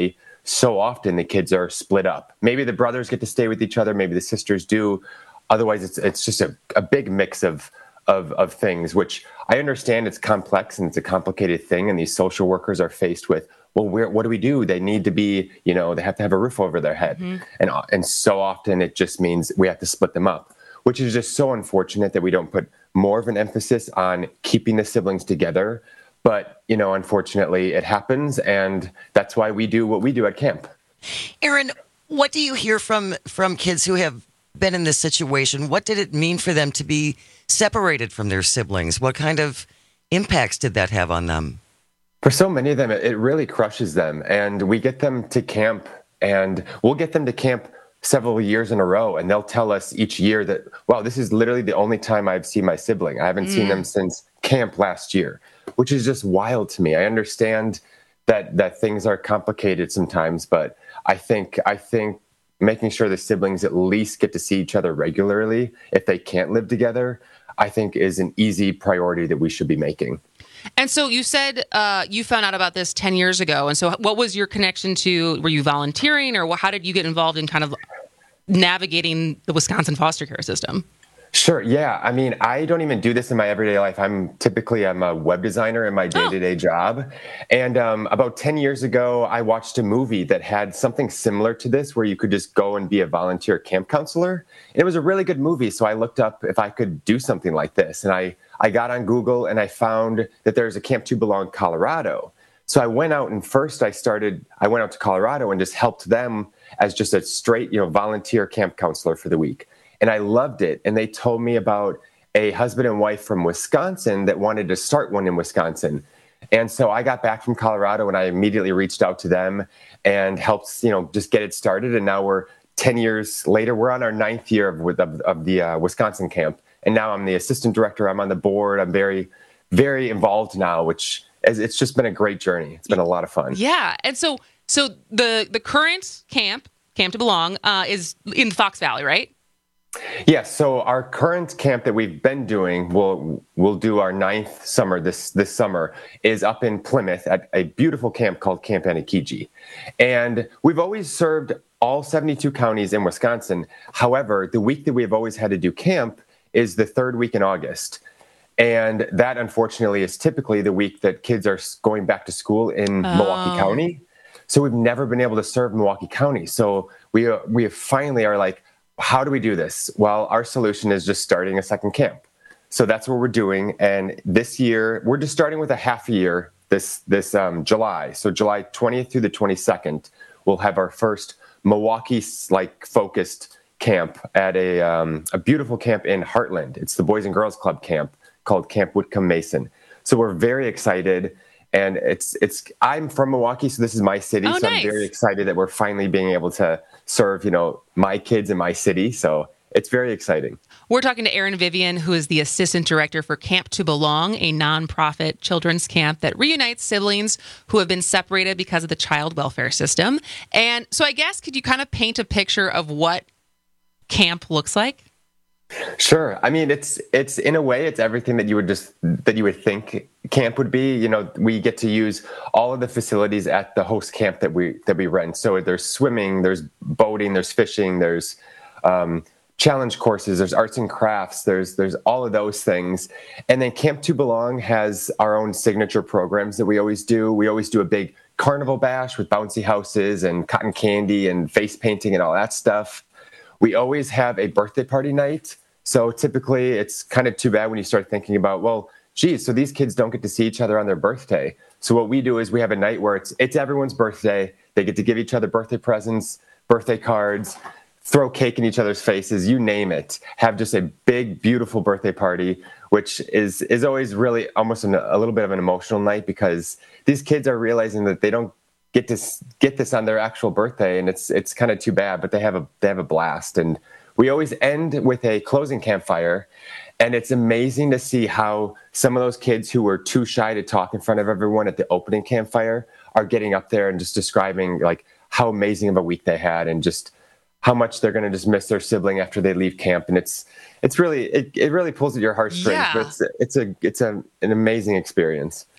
so often the kids are split up. Maybe the brothers get to stay with each other, maybe the sisters do. Otherwise, it's it's just a, a big mix of, of of things, which I understand it's complex and it's a complicated thing. And these social workers are faced with, well, where, what do we do? They need to be, you know, they have to have a roof over their head. Mm-hmm. And, and so often it just means we have to split them up, which is just so unfortunate that we don't put more of an emphasis on keeping the siblings together. But, you know, unfortunately it happens. And that's why we do what we do at camp. Aaron, what do you hear from, from kids who have been in this situation? What did it mean for them to be separated from their siblings? What kind of impacts did that have on them? For so many of them, it really crushes them. And we get them to camp, and we'll get them to camp several years in a row, and they'll tell us each year that, wow, this is literally the only time I've seen my sibling. I haven't mm. seen them since camp last year, which is just wild to me. I understand that that things are complicated sometimes, but I think I think making sure the siblings at least get to see each other regularly, if they can't live together, I think is an easy priority that we should be making. And so you said uh, you found out about this ten years ago. And so what was your connection to, were you volunteering, or how did you get involved in kind of navigating the Wisconsin foster care system? Sure. Yeah. I mean, I don't even do this in my everyday life. I'm typically, I'm a web designer in my day-to-day oh. job. And um, about ten years ago, I watched a movie that had something similar to this, where you could just go and be a volunteer camp counselor. And it was a really good movie. So I looked up if I could do something like this. And I, I got on Google and I found that there's a Camp to Belong Colorado. So I went out and first I started, I went out to Colorado and just helped them as just a straight, you know, volunteer camp counselor for the week. And I loved it. And they told me about a husband and wife from Wisconsin that wanted to start one in Wisconsin. And so I got back from Colorado and I immediately reached out to them and helped, you know, just get it started. And now we're ten years later, we're on our ninth year of, of, of the uh, Wisconsin camp. And now I'm the assistant director. I'm on the board. I'm very, very involved now, which is, it's just been a great journey. It's been a lot of fun. Yeah. And so, so the, the current camp, Camp to Belong, uh, is in Fox Valley, right? Yes. So our current camp that we've been doing, we'll we'll do our ninth summer this this summer, is up in Plymouth at a beautiful camp called Camp Anakiji. And we've always served all seventy-two counties in Wisconsin. However, the week that we've always had to do camp is the third week in August. And that, unfortunately, is typically the week that kids are going back to school in oh. Milwaukee County. So we've never been able to serve Milwaukee County. So we uh, we finally are like, how do we do this? Well, our solution is just starting a second camp. So that's what we're doing. And this year, we're just starting with a half a year this this um, July. So July twentieth through the twenty-second, we'll have our first Milwaukee-like focused camp at a um, a beautiful camp in Heartland. It's the Boys and Girls Club camp called Camp Whitcomb Mason. So we're very excited. And it's it's I'm from Milwaukee, so this is my city. Oh, so nice. I'm very excited that we're finally being able to serve, you know, my kids in my city. So it's very exciting. We're talking to Aaron Vivian, who is the assistant director for Camp to Belong, a nonprofit children's camp that reunites siblings who have been separated because of the child welfare system. And so I guess, could you kind of paint a picture of what camp looks like? Sure. I mean, it's it's in a way, it's everything that you would just that you would think camp would be. You know, we get to use all of the facilities at the host camp that we that we rent. So there's swimming, there's boating, there's fishing, there's um, challenge courses, there's arts and crafts, there's there's all of those things. And then Camp to Belong has our own signature programs that we always do. We always do a big carnival bash with bouncy houses and cotton candy and face painting and all that stuff. We always have a birthday party night. So typically it's kind of too bad when you start thinking about, well, geez, so these kids don't get to see each other on their birthday. So what we do is we have a night where it's it's everyone's birthday. They get to give each other birthday presents, birthday cards, throw cake in each other's faces, you name it. Have just a big, beautiful birthday party, which is is always really almost an, a little bit of an emotional night, because these kids are realizing that they don't get to get this on their actual birthday, and it's it's kind of too bad, but they have a they have a blast. And we always end with a closing campfire, and it's amazing to see how some of those kids who were too shy to talk in front of everyone at the opening campfire are getting up there and just describing like how amazing of a week they had, and just how much they're going to just miss their sibling after they leave camp. And it's it's really it, it really pulls at your heartstrings. Yeah. But it's it's a it's a an amazing experience.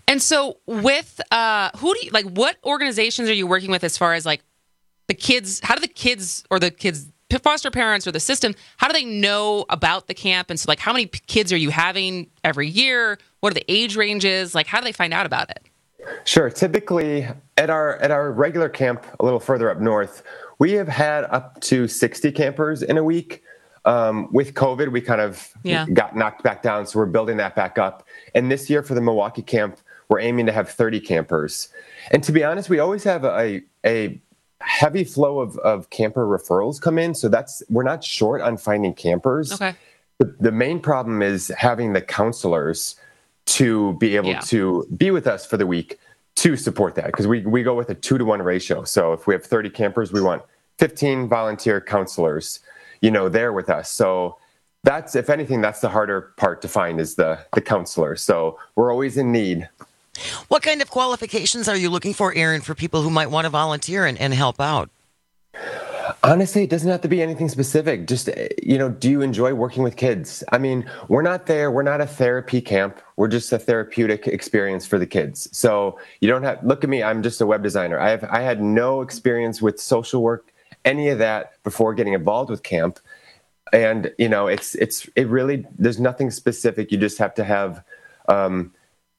And so with, uh, who do you, like, what organizations are you working with as far as like the kids, how do the kids or the kids, foster parents or the system, how do they know about the camp? And so like, how many p- kids are you having every year? What are the age ranges? Like, how do they find out about it? Sure. Typically at our, at our regular camp, a little further up north, we have had up to sixty campers in a week. Um, with COVID, we kind of yeah. got knocked back down. So we're building that back up. And this year for the Milwaukee camp, we're aiming to have thirty campers. And to be honest, we always have a, a heavy flow of, of camper referrals come in. So that's, we're not short on finding campers. Okay. The, the main problem is having the counselors to be able Yeah. to be with us for the week to support that. Because we, we go with a two to one ratio. So if we have thirty campers, we want fifteen volunteer counselors, you know, there with us. So that's, if anything, that's the harder part to find is the, the counselor. So we're always in need. What kind of qualifications are you looking for, Aaron, for people who might want to volunteer and, and help out? Honestly, it doesn't have to be anything specific. Just, you know, do you enjoy working with kids? I mean, we're not there. We're not a therapy camp. We're just a therapeutic experience for the kids. So you don't have, look at me. I'm just a web designer. I have, I had no experience with social work, any of that before getting involved with camp. And, you know, it's, it's, it really, there's nothing specific. You just have to have, um,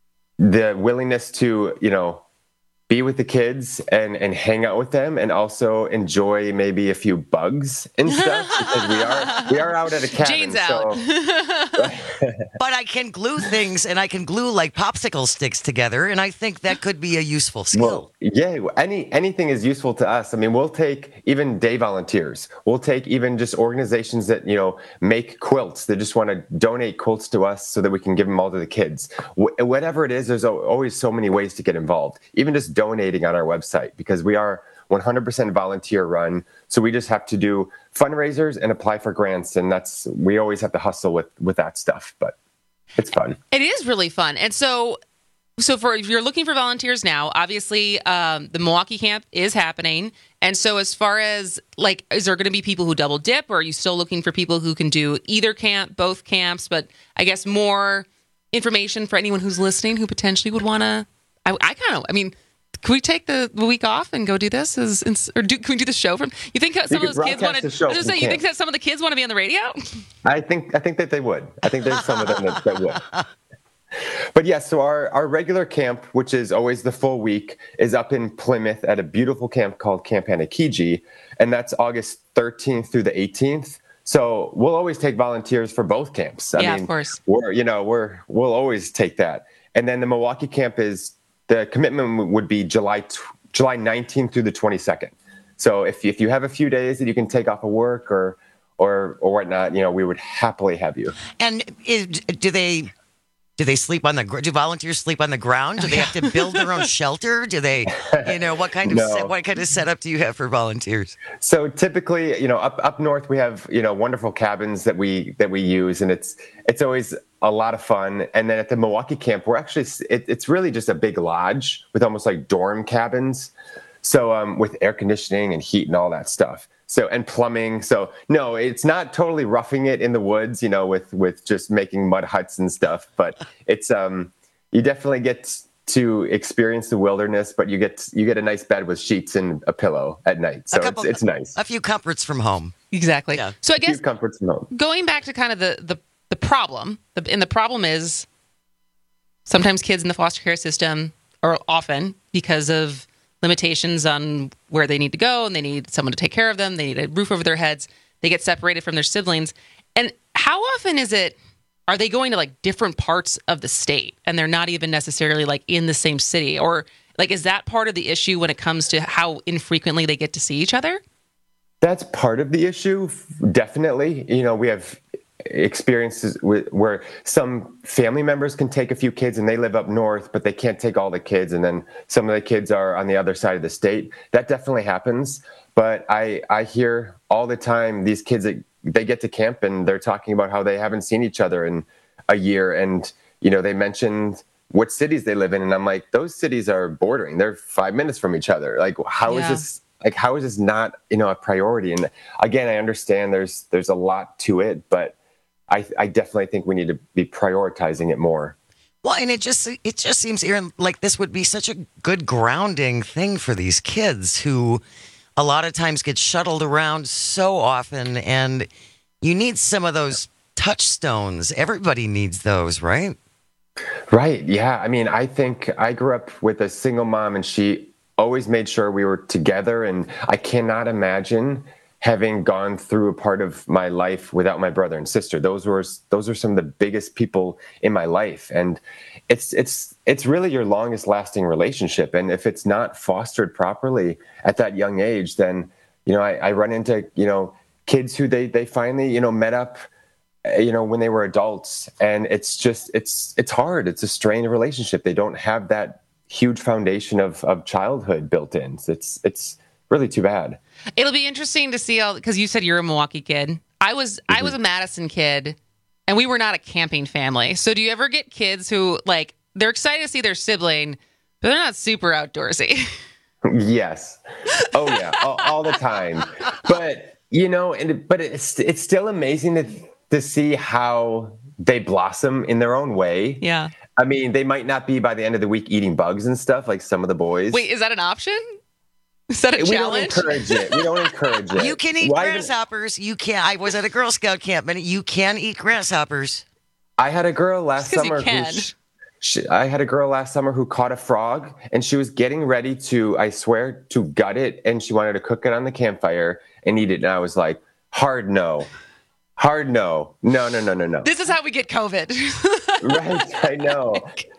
the willingness to, you know, be with the kids and, and hang out with them and also enjoy maybe a few bugs and stuff because we are we are out at a cabin. Jane's so. out. But I can glue things and I can glue like popsicle sticks together, and I think that could be a useful skill. Well, yeah, any anything is useful to us. I mean, we'll take even day volunteers. We'll take even just organizations that, you know, make quilts. They just want to donate quilts to us so that we can give them all to the kids. Wh- whatever it is, there's always so many ways to get involved. Even just donating on our website, because we are one hundred percent volunteer run. So we just have to do fundraisers and apply for grants. And that's, we always have to hustle with, with that stuff, but it's fun. It is really fun. And so, so for, if you're looking for volunteers now, obviously um, the Milwaukee camp is happening. And so as far as like, is there going to be people who double dip, or are you still looking for people who can do either camp, both camps, but I guess more information for anyone who's listening who potentially would want to, I, I kind of, I mean, can we take the week off and go do this? Is, or do, can we do the show from? You think some You of could those kids want broadcast the to? show I was gonna from say, you think camp. that some of the kids want to be on the radio? I think I think that they would. I think there's some of them that, that would. But yes, yeah, so our, our regular camp, which is always the full week, is up in Plymouth at a beautiful camp called Camp Anakiji, and that's August thirteenth through the eighteenth. So we'll always take volunteers for both camps. I Yeah, mean, of course. We're you know we're we'll always take that. And then the Milwaukee camp is the commitment would be July July nineteenth through the twenty-second. So if if you have a few days that you can take off of work or or or whatnot, you know, we would happily have you. And is, do they do they sleep on the gr- do volunteers sleep on the ground? Do they have to build their own shelter? Do they, you know, what kind of No. set, what kind of setup do you have for volunteers? So typically, you know, up up north we have, you know, wonderful cabins that we that we use, and it's it's always a lot of fun. And then at the Milwaukee camp, we're actually it, it's really just a big lodge with almost like dorm cabins. So um, with air conditioning and heat and all that stuff. So and plumbing. So no, it's not totally roughing it in the woods, you know, with with just making mud huts and stuff. But it's um, you definitely get to experience the wilderness, but you get you get a nice bed with sheets and a pillow at night. So couple- it's it's nice. A few comforts from home. Exactly. Yeah. So I A guess few comforts from home. going back to kind of the the, the problem, the, and the problem is sometimes kids in the foster care system, or often because of limitations on where they need to go, and they need someone to take care of them, they need a roof over their heads, they get separated from their siblings. And how often is it, are they going to like different parts of the state and they're not even necessarily like in the same city? Or like, is that part of the issue when it comes to how infrequently they get to see each other? That's part of the issue, definitely. You know, we have experiences with, where some family members can take a few kids and they live up north, but they can't take all the kids. And then some of the kids are on the other side of the state. That definitely happens. But I, I hear all the time these kids, they get to camp and they're talking about how they haven't seen each other in a year. And, you know, they mentioned what cities they live in. And I'm like, those cities are bordering. They're five minutes from each other. Like, how Yeah. is this? Like, how is this not, you know, a priority? And again, I understand there's there's a lot to it, but I, I definitely think we need to be prioritizing it more. Well, and it just it just seems, Aaron, like this would be such a good grounding thing for these kids who a lot of times get shuttled around so often, and you need some of those touchstones. Everybody needs those, right? Right. Yeah. I mean, I think I grew up with a single mom, and she always made sure we were together. And I cannot imagine having gone through a part of my life without my brother and sister. Those were those are some of the biggest people in my life, and it's it's it's really your longest lasting relationship. And if it's not fostered properly at that young age, then you know I, I run into you know kids who they they finally you know met up you know when they were adults, and it's just it's it's hard. It's a strained relationship. They don't have that huge foundation of of childhood built in. It's it's really too bad. It'll be interesting to see all, because you said you're a Milwaukee kid. I was mm-hmm. I was a Madison kid, and we were not a camping family. So do you ever get kids who, like, they're excited to see their sibling, but they're not super outdoorsy? Yes. Oh, yeah. all, all the time. But, you know, and but it's it's still amazing to, to see how they blossom in their own way. Yeah. I mean, they might not be by the end of the week eating bugs and stuff like some of the boys. Wait, is that an option? Is that a we challenge? We don't encourage it. We don't encourage it. You can eat Why grasshoppers. Did... You can. I was at a Girl Scout camp, and you can eat grasshoppers. I had a girl last Just 'cause summer. you can. Who, she, I had a girl last summer who caught a frog, and she was getting ready to, I swear, to gut it, and she wanted to cook it on the campfire and eat it. And I was like, hard no. Hard no. No, no, no, no, no. This is how we get COVID. Right, I know.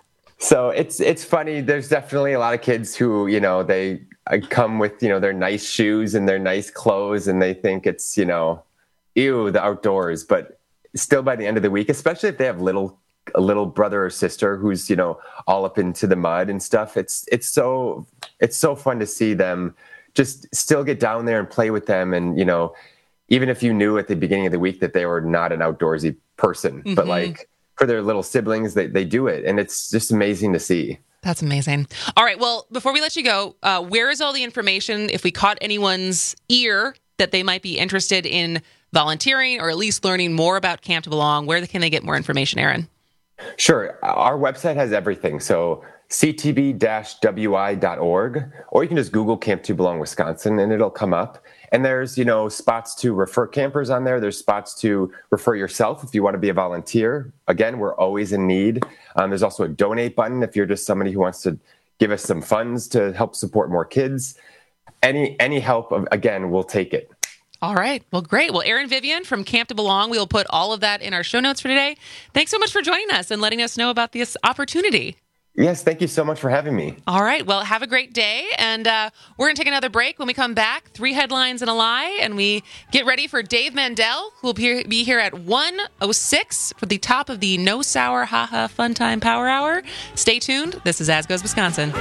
So it's it's funny. There's definitely a lot of kids who, you know, they come with, you know, their nice shoes and their nice clothes, and they think it's, you know, ew, the outdoors. But still by the end of the week, especially if they have little a little brother or sister who's, you know, all up into the mud and stuff, it's it's so it's so fun to see them just still get down there and play with them. And, you know, even if you knew at the beginning of the week that they were not an outdoorsy person, mm-hmm. but like for their little siblings, they, they do it. And it's just amazing to see. That's amazing. All right. Well, before we let you go, uh, where is all the information if we caught anyone's ear that they might be interested in volunteering or at least learning more about Camp to Belong? Where can they get more information, Aaron? Sure. Our website has everything. So c t b dash w i dot org, or you can just Google Camp to Belong Wisconsin and it'll come up. And there's, you know, spots to refer campers on there. There's spots to refer yourself if you want to be a volunteer. Again, we're always in need. Um, there's also a donate button if you're just somebody who wants to give us some funds to help support more kids. Any any help, again, we'll take it. All right. Well, great. Well, Aaron Vivian from Camp to Belong, we will put all of that in our show notes for today. Thanks so much for joining us and letting us know about this opportunity. Yes, thank you so much for having me. All right. Well, have a great day. And uh, we're going to take another break. When we come back, three headlines and a lie. And we get ready for Dave Mandel, who will be here at one oh six for the top of the No Sour Haha Fun Time Power Hour. Stay tuned. This is As Goes Wisconsin.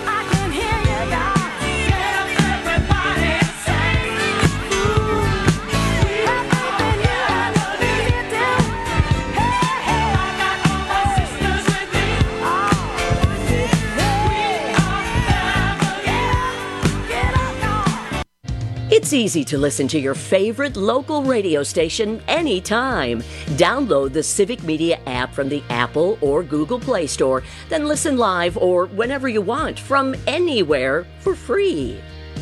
It's easy to listen to your favorite local radio station anytime. Download the Civic Media app from the Apple or Google Play Store, then listen live or whenever you want from anywhere for free.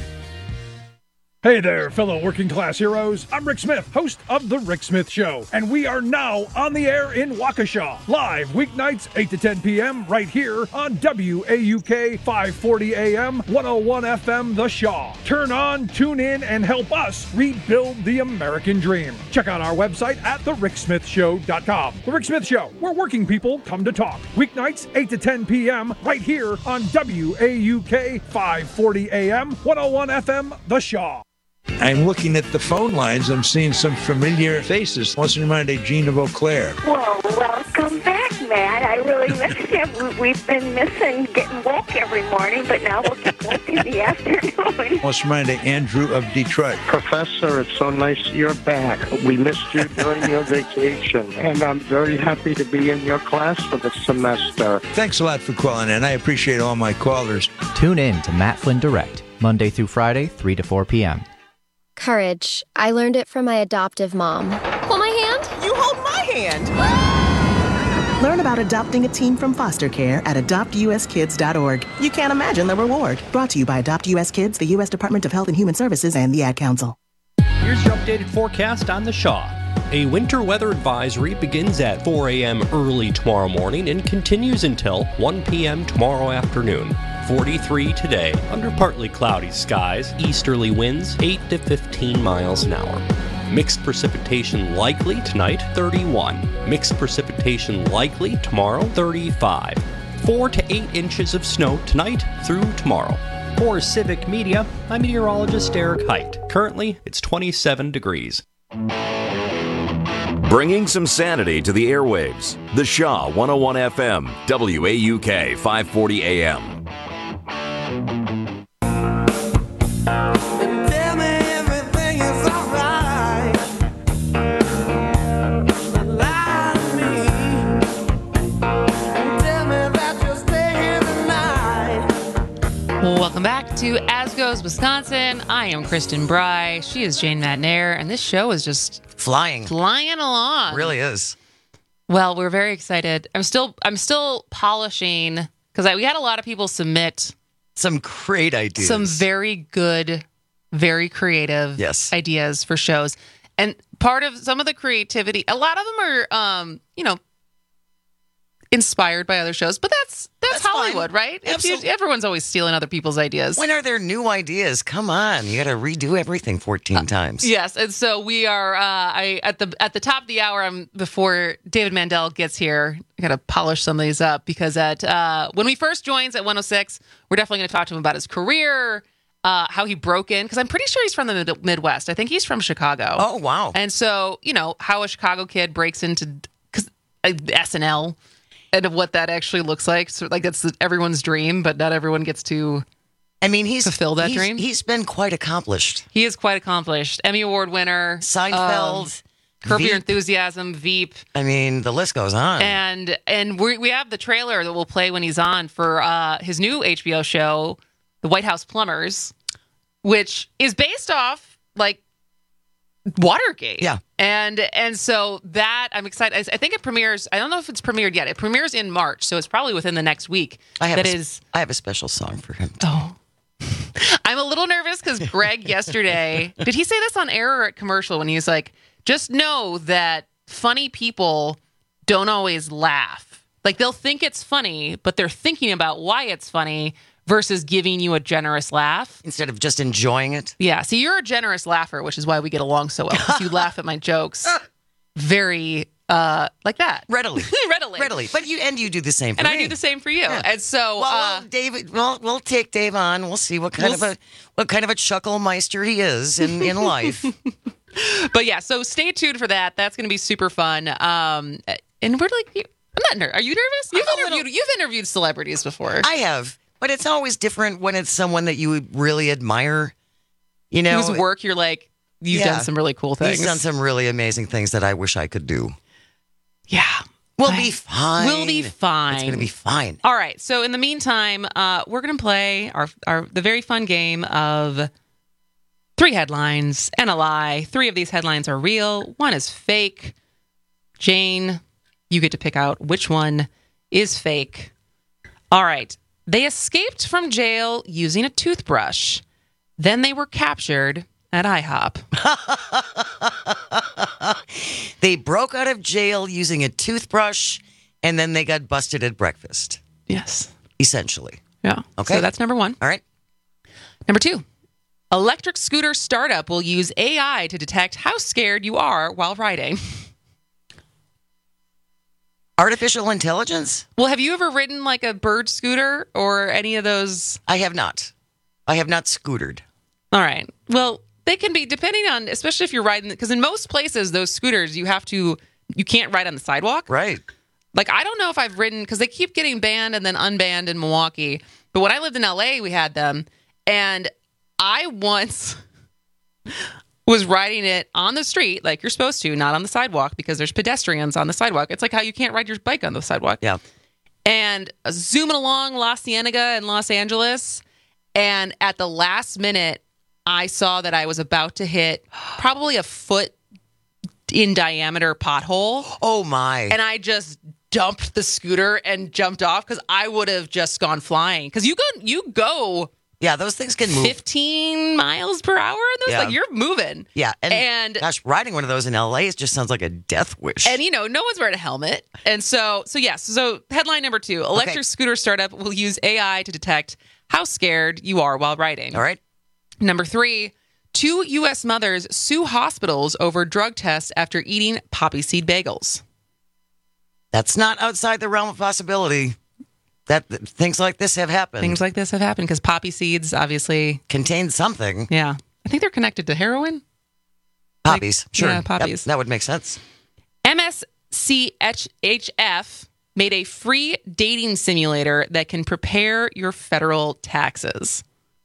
Hey there, fellow working class heroes. I'm Rick Smith, host of The Rick Smith Show, and we are now on the air in Waukesha, live weeknights eight to ten p.m. right here on W A U K five forty A M, one oh one F M The Shaw. Turn on, tune in, and help us rebuild the American dream. Check out our website at the rick smith show dot com. The Rick Smith Show, where working people come to talk. Weeknights eight to ten p.m. right here on W A U K five forty A M, one oh one F M The Shaw. I'm looking at the phone lines. I'm seeing some familiar faces. What's in mind, Gina Vauclair? Well, welcome back, Matt. I really missed you. We've been missing getting woke every morning, but now we'll get woke in the afternoon. What's in mind, Andrew of Detroit? Professor, it's so nice you're back. We missed you during your vacation, and I'm very happy to be in your class for the semester. Thanks a lot for calling in. I appreciate all my callers. Tune in to Matt Flynn Direct, Monday through Friday, three to four p.m. Courage. I learned it from my adoptive mom. Hold my hand. You hold my hand. Learn about adopting a teen from foster care at adopt u s kids dot org. You can't imagine the reward. Brought to you by Adopt U S Kids, the U S Department of Health and Human Services, and the Ad Council. Here's your updated forecast on the Shaw. A winter weather advisory begins at four a.m. early tomorrow morning and continues until one p.m. tomorrow afternoon. forty-three today, under partly cloudy skies, easterly winds eight to fifteen miles an hour. Mixed precipitation likely tonight, thirty-one. Mixed precipitation likely tomorrow, thirty-five. four to eight inches of snow tonight through tomorrow. For Civic Media, I'm meteorologist Eric Height. Currently, it's twenty-seven degrees. Bringing some sanity to the airwaves. The Shaw one oh one F M, W A U K five forty A M. Welcome back to As Goes Wisconsin. I am Kristen Bry. She is Jane Matnair, and this show is just flying, flying along. It really is. Well, we're very excited. I'm still, I'm still polishing because we had a lot of people submit some great ideas, some very good, very creative yes. ideas for shows. And part of some of the creativity, a lot of them are, um, you know, inspired by other shows, but that's that's, that's Hollywood, fine. Right? If you, everyone's always stealing other people's ideas. When are there new ideas? Come on, you got to redo everything fourteen uh, times. Yes, and so we are. Uh, I at the at the top of the hour. I'm before David Mandel gets here. I got to polish some of these up because at uh, when we first joins at one oh six, we're definitely going to talk to him about his career. Uh, how he broke in, because I'm pretty sure he's from the mid- Midwest. I think he's from Chicago. Oh, wow. And so, you know, how a Chicago kid breaks into cause, uh, S N L and what that actually looks like. So, like, that's everyone's dream, but not everyone gets to I mean, he's fulfill that he's, dream. He's been quite accomplished. He is quite accomplished. Emmy Award winner. Seinfeld. Um, Curb Your Veep. Enthusiasm, Veep. I mean, the list goes on. And and we we have the trailer that we'll play when he's on for uh, his new H B O show, The White House Plumbers, which is based off like Watergate. Yeah. And and so that I'm excited. I, I think it premieres. I don't know if it's premiered yet. It premieres in March, so it's probably within the next week. I have that a, is. I have a special song for him. Oh. I'm a little nervous because Greg yesterday, did he say this on air or at commercial when he was like, just know that funny people don't always laugh. Like they'll think it's funny, but they're thinking about why it's funny versus giving you a generous laugh. Instead of just enjoying it. Yeah. So you're a generous laugher, which is why we get along so well. Because you laugh at my jokes very uh, like that. Readily. Readily. Readily. But you and you do the same for and me. And I do the same for you. Yeah. And so well, uh, well David well we'll take Dave on. We'll see what kind we'll of a what kind of a chuckle meister he is in, in life. But yeah, so stay tuned for that. That's going to be super fun. Um, and we're like, I'm not nervous. Are you nervous? You've I'm interviewed, little... you've interviewed celebrities before. I have, but it's always different when it's someone that you really admire. You know, whose work you're like, you've yeah, done some really cool things. He's done some really amazing things that I wish I could do. Yeah. We'll be fine. We'll be fine. It's going to be fine. All right. So in the meantime, uh, we're going to play our, our the very fun game of three headlines and a lie. Three of these headlines are real. One is fake. Jane, you get to pick out which one is fake. All right. They escaped from jail using a toothbrush. Then they were captured at IHOP. They broke out of jail using a toothbrush, and then they got busted at breakfast. Yes. Essentially. Yeah. Okay. So that's number one. All right. Number two. Electric scooter startup will use A I to detect how scared you are while riding. Artificial intelligence? Well, have you ever ridden like a bird scooter or any of those? I have not. I have not scootered. All right. Well, they can be, depending on, especially if you're riding, because in most places, those scooters, you have to, you can't ride on the sidewalk. Right. Like, I don't know if I've ridden, because they keep getting banned and then unbanned in Milwaukee. But when I lived in L A, we had them. And I once was riding it on the street like you're supposed to, not on the sidewalk, because there's pedestrians on the sidewalk. It's like how you can't ride your bike on the sidewalk. Yeah. And zooming along La Cienega in Los Angeles. And at the last minute, I saw that I was about to hit probably a foot in diameter pothole. Oh, my. And I just dumped the scooter and jumped off because I would have just gone flying. Because you go, you go. Yeah, those things can move fifteen miles per hour. And those, Yeah. like, you're moving. Yeah, and, And- gosh, riding one of those in L A just sounds like a death wish. And, you know, no one's wearing a helmet. And so, so yes. So headline number two, electric Okay. scooter startup will use A I to detect how scared you are while riding. All right. Number three, two U S mothers sue hospitals over drug tests after eating poppy seed bagels. That's not outside the realm of possibility. That that things like this have happened. Things like this have happened because poppy seeds obviously contain something. Yeah. I think they're connected to heroin. Poppies, Like, sure. yeah, poppies. Yep, that would make sense. M S C H F made a free dating simulator that can prepare your federal taxes.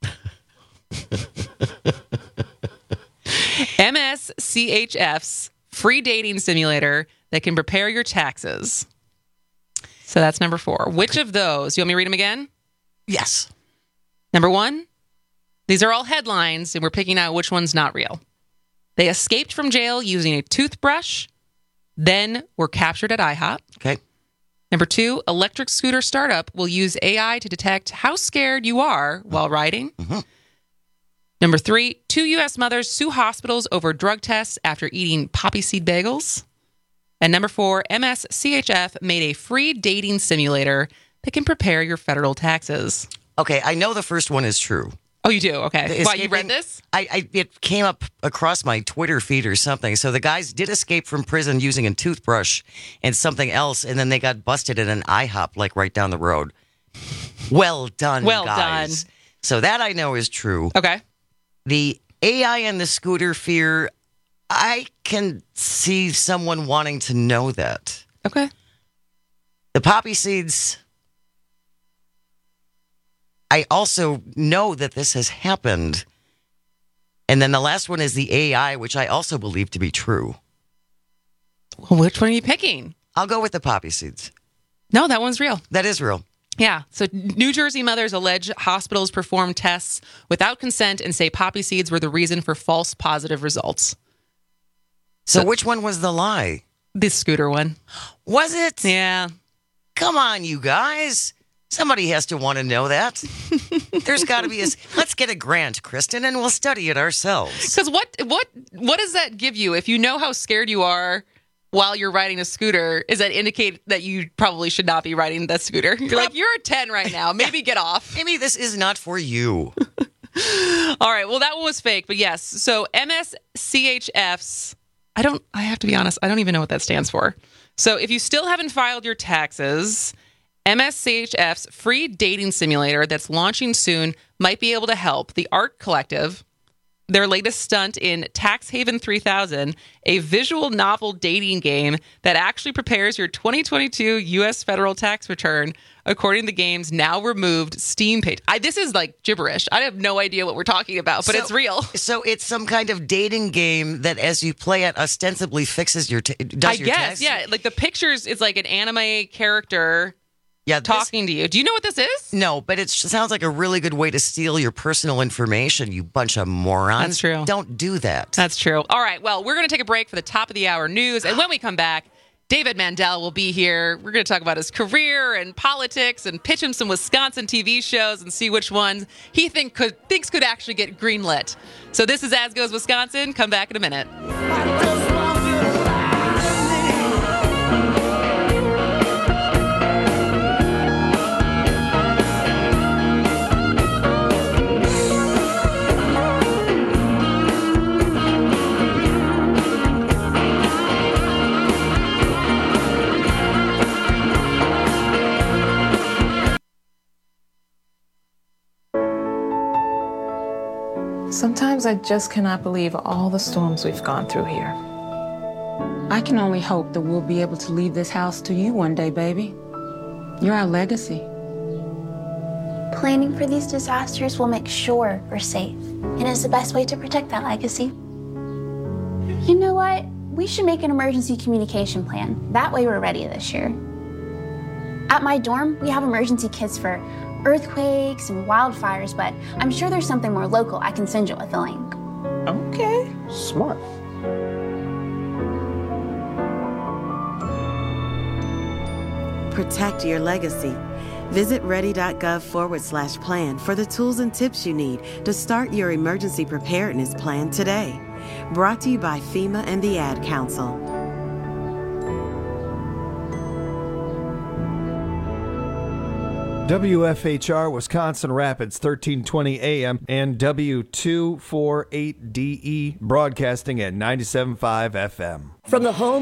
M S C H F's free dating simulator that can prepare your taxes. So that's number four. Which of those? You want me to read them again? Yes. Number one, these are all headlines, and we're picking out which one's not real. They escaped from jail using a toothbrush, then were captured at IHOP. Okay. Number two, electric scooter startup will use A I to detect how scared you are while riding. Mm-hmm. Number three, two U S mothers sue hospitals over drug tests after eating poppy seed bagels. And number four, M S C H F made a free dating simulator that can prepare your federal taxes. Okay, I know the first one is true. Oh, you do? Okay. The Why, you read escaping- this? I, I it came up across my Twitter feed or something. So the guys did escape from prison using a toothbrush and something else, and then they got busted at an IHOP like right down the road. Well done, Well guys. done. So that I know is true. Okay. The A I and the scooter fear, I can see someone wanting to know that. Okay. The poppy seeds, I also know that this has happened. And then the last one is the A I, which I also believe to be true. Well, which one are you picking? I'll go with the poppy seeds. No, that one's real. That is real. Yeah. So New Jersey mothers allege hospitals performed tests without consent and say poppy seeds were the reason for false positive results. So, So- which one was the lie? The scooter one. Was it? Yeah. Come on, you guys. Somebody has to want to know that. There's got to be a... Let's get a grant, Kristen, and we'll study it ourselves. Because what what what does that give you if you know how scared you are while you're riding a scooter? Does that indicate that you probably should not be riding that scooter? You're like, you're a ten right now. Maybe get off. Maybe this is not for you. All right. Well, that one was fake, but yes. So M S C H F's, I don't, I have to be honest, I don't even know what that stands for. So if you still haven't filed your taxes, M S C H F's free dating simulator that's launching soon might be able to help. The Art Collective, their latest stunt in Tax Haven three thousand, a visual novel dating game that actually prepares your twenty twenty-two U S federal tax return, according to the game's now removed Steam page. I, this is like gibberish. I have no idea what we're talking about, but So- it's real. So it's some kind of dating game that, as you play it, ostensibly fixes your ta- does I your guess, tax. yeah. Like the pictures, it's like an anime character Yeah, this- talking to you. Do you know what this is? No, but it sounds like a really good way to steal your personal information, you bunch of morons. That's true. Don't do that. That's true. All right. Well, we're going to take a break for the top of the hour news. And when we come back, David Mandel will be here. We're going to talk about his career and politics and pitch him some Wisconsin T V shows and see which ones he think could thinks could actually get greenlit. So this is As Goes Wisconsin. Come back in a minute. Sometimes I just cannot believe all the storms we've gone through here. I can only hope that we'll be able to leave this house to you one day, baby. You're our legacy. Planning for these disasters will make sure we're safe, and is the best way to protect that legacy. You know what? We should make an emergency communication plan. That way we're ready this year. At my dorm, we have emergency kits for earthquakes and wildfires, but I'm sure there's something more local I can send you with a link. Okay. Smart. Protect your legacy. Visit ready.gov forward slash plan for the tools and tips you need to start your emergency preparedness plan today. Brought to you by FEMA and the Ad Council. W F H R Wisconsin Rapids, thirteen twenty A M and W two forty-eight D E broadcasting at ninety-seven point five F M. From the home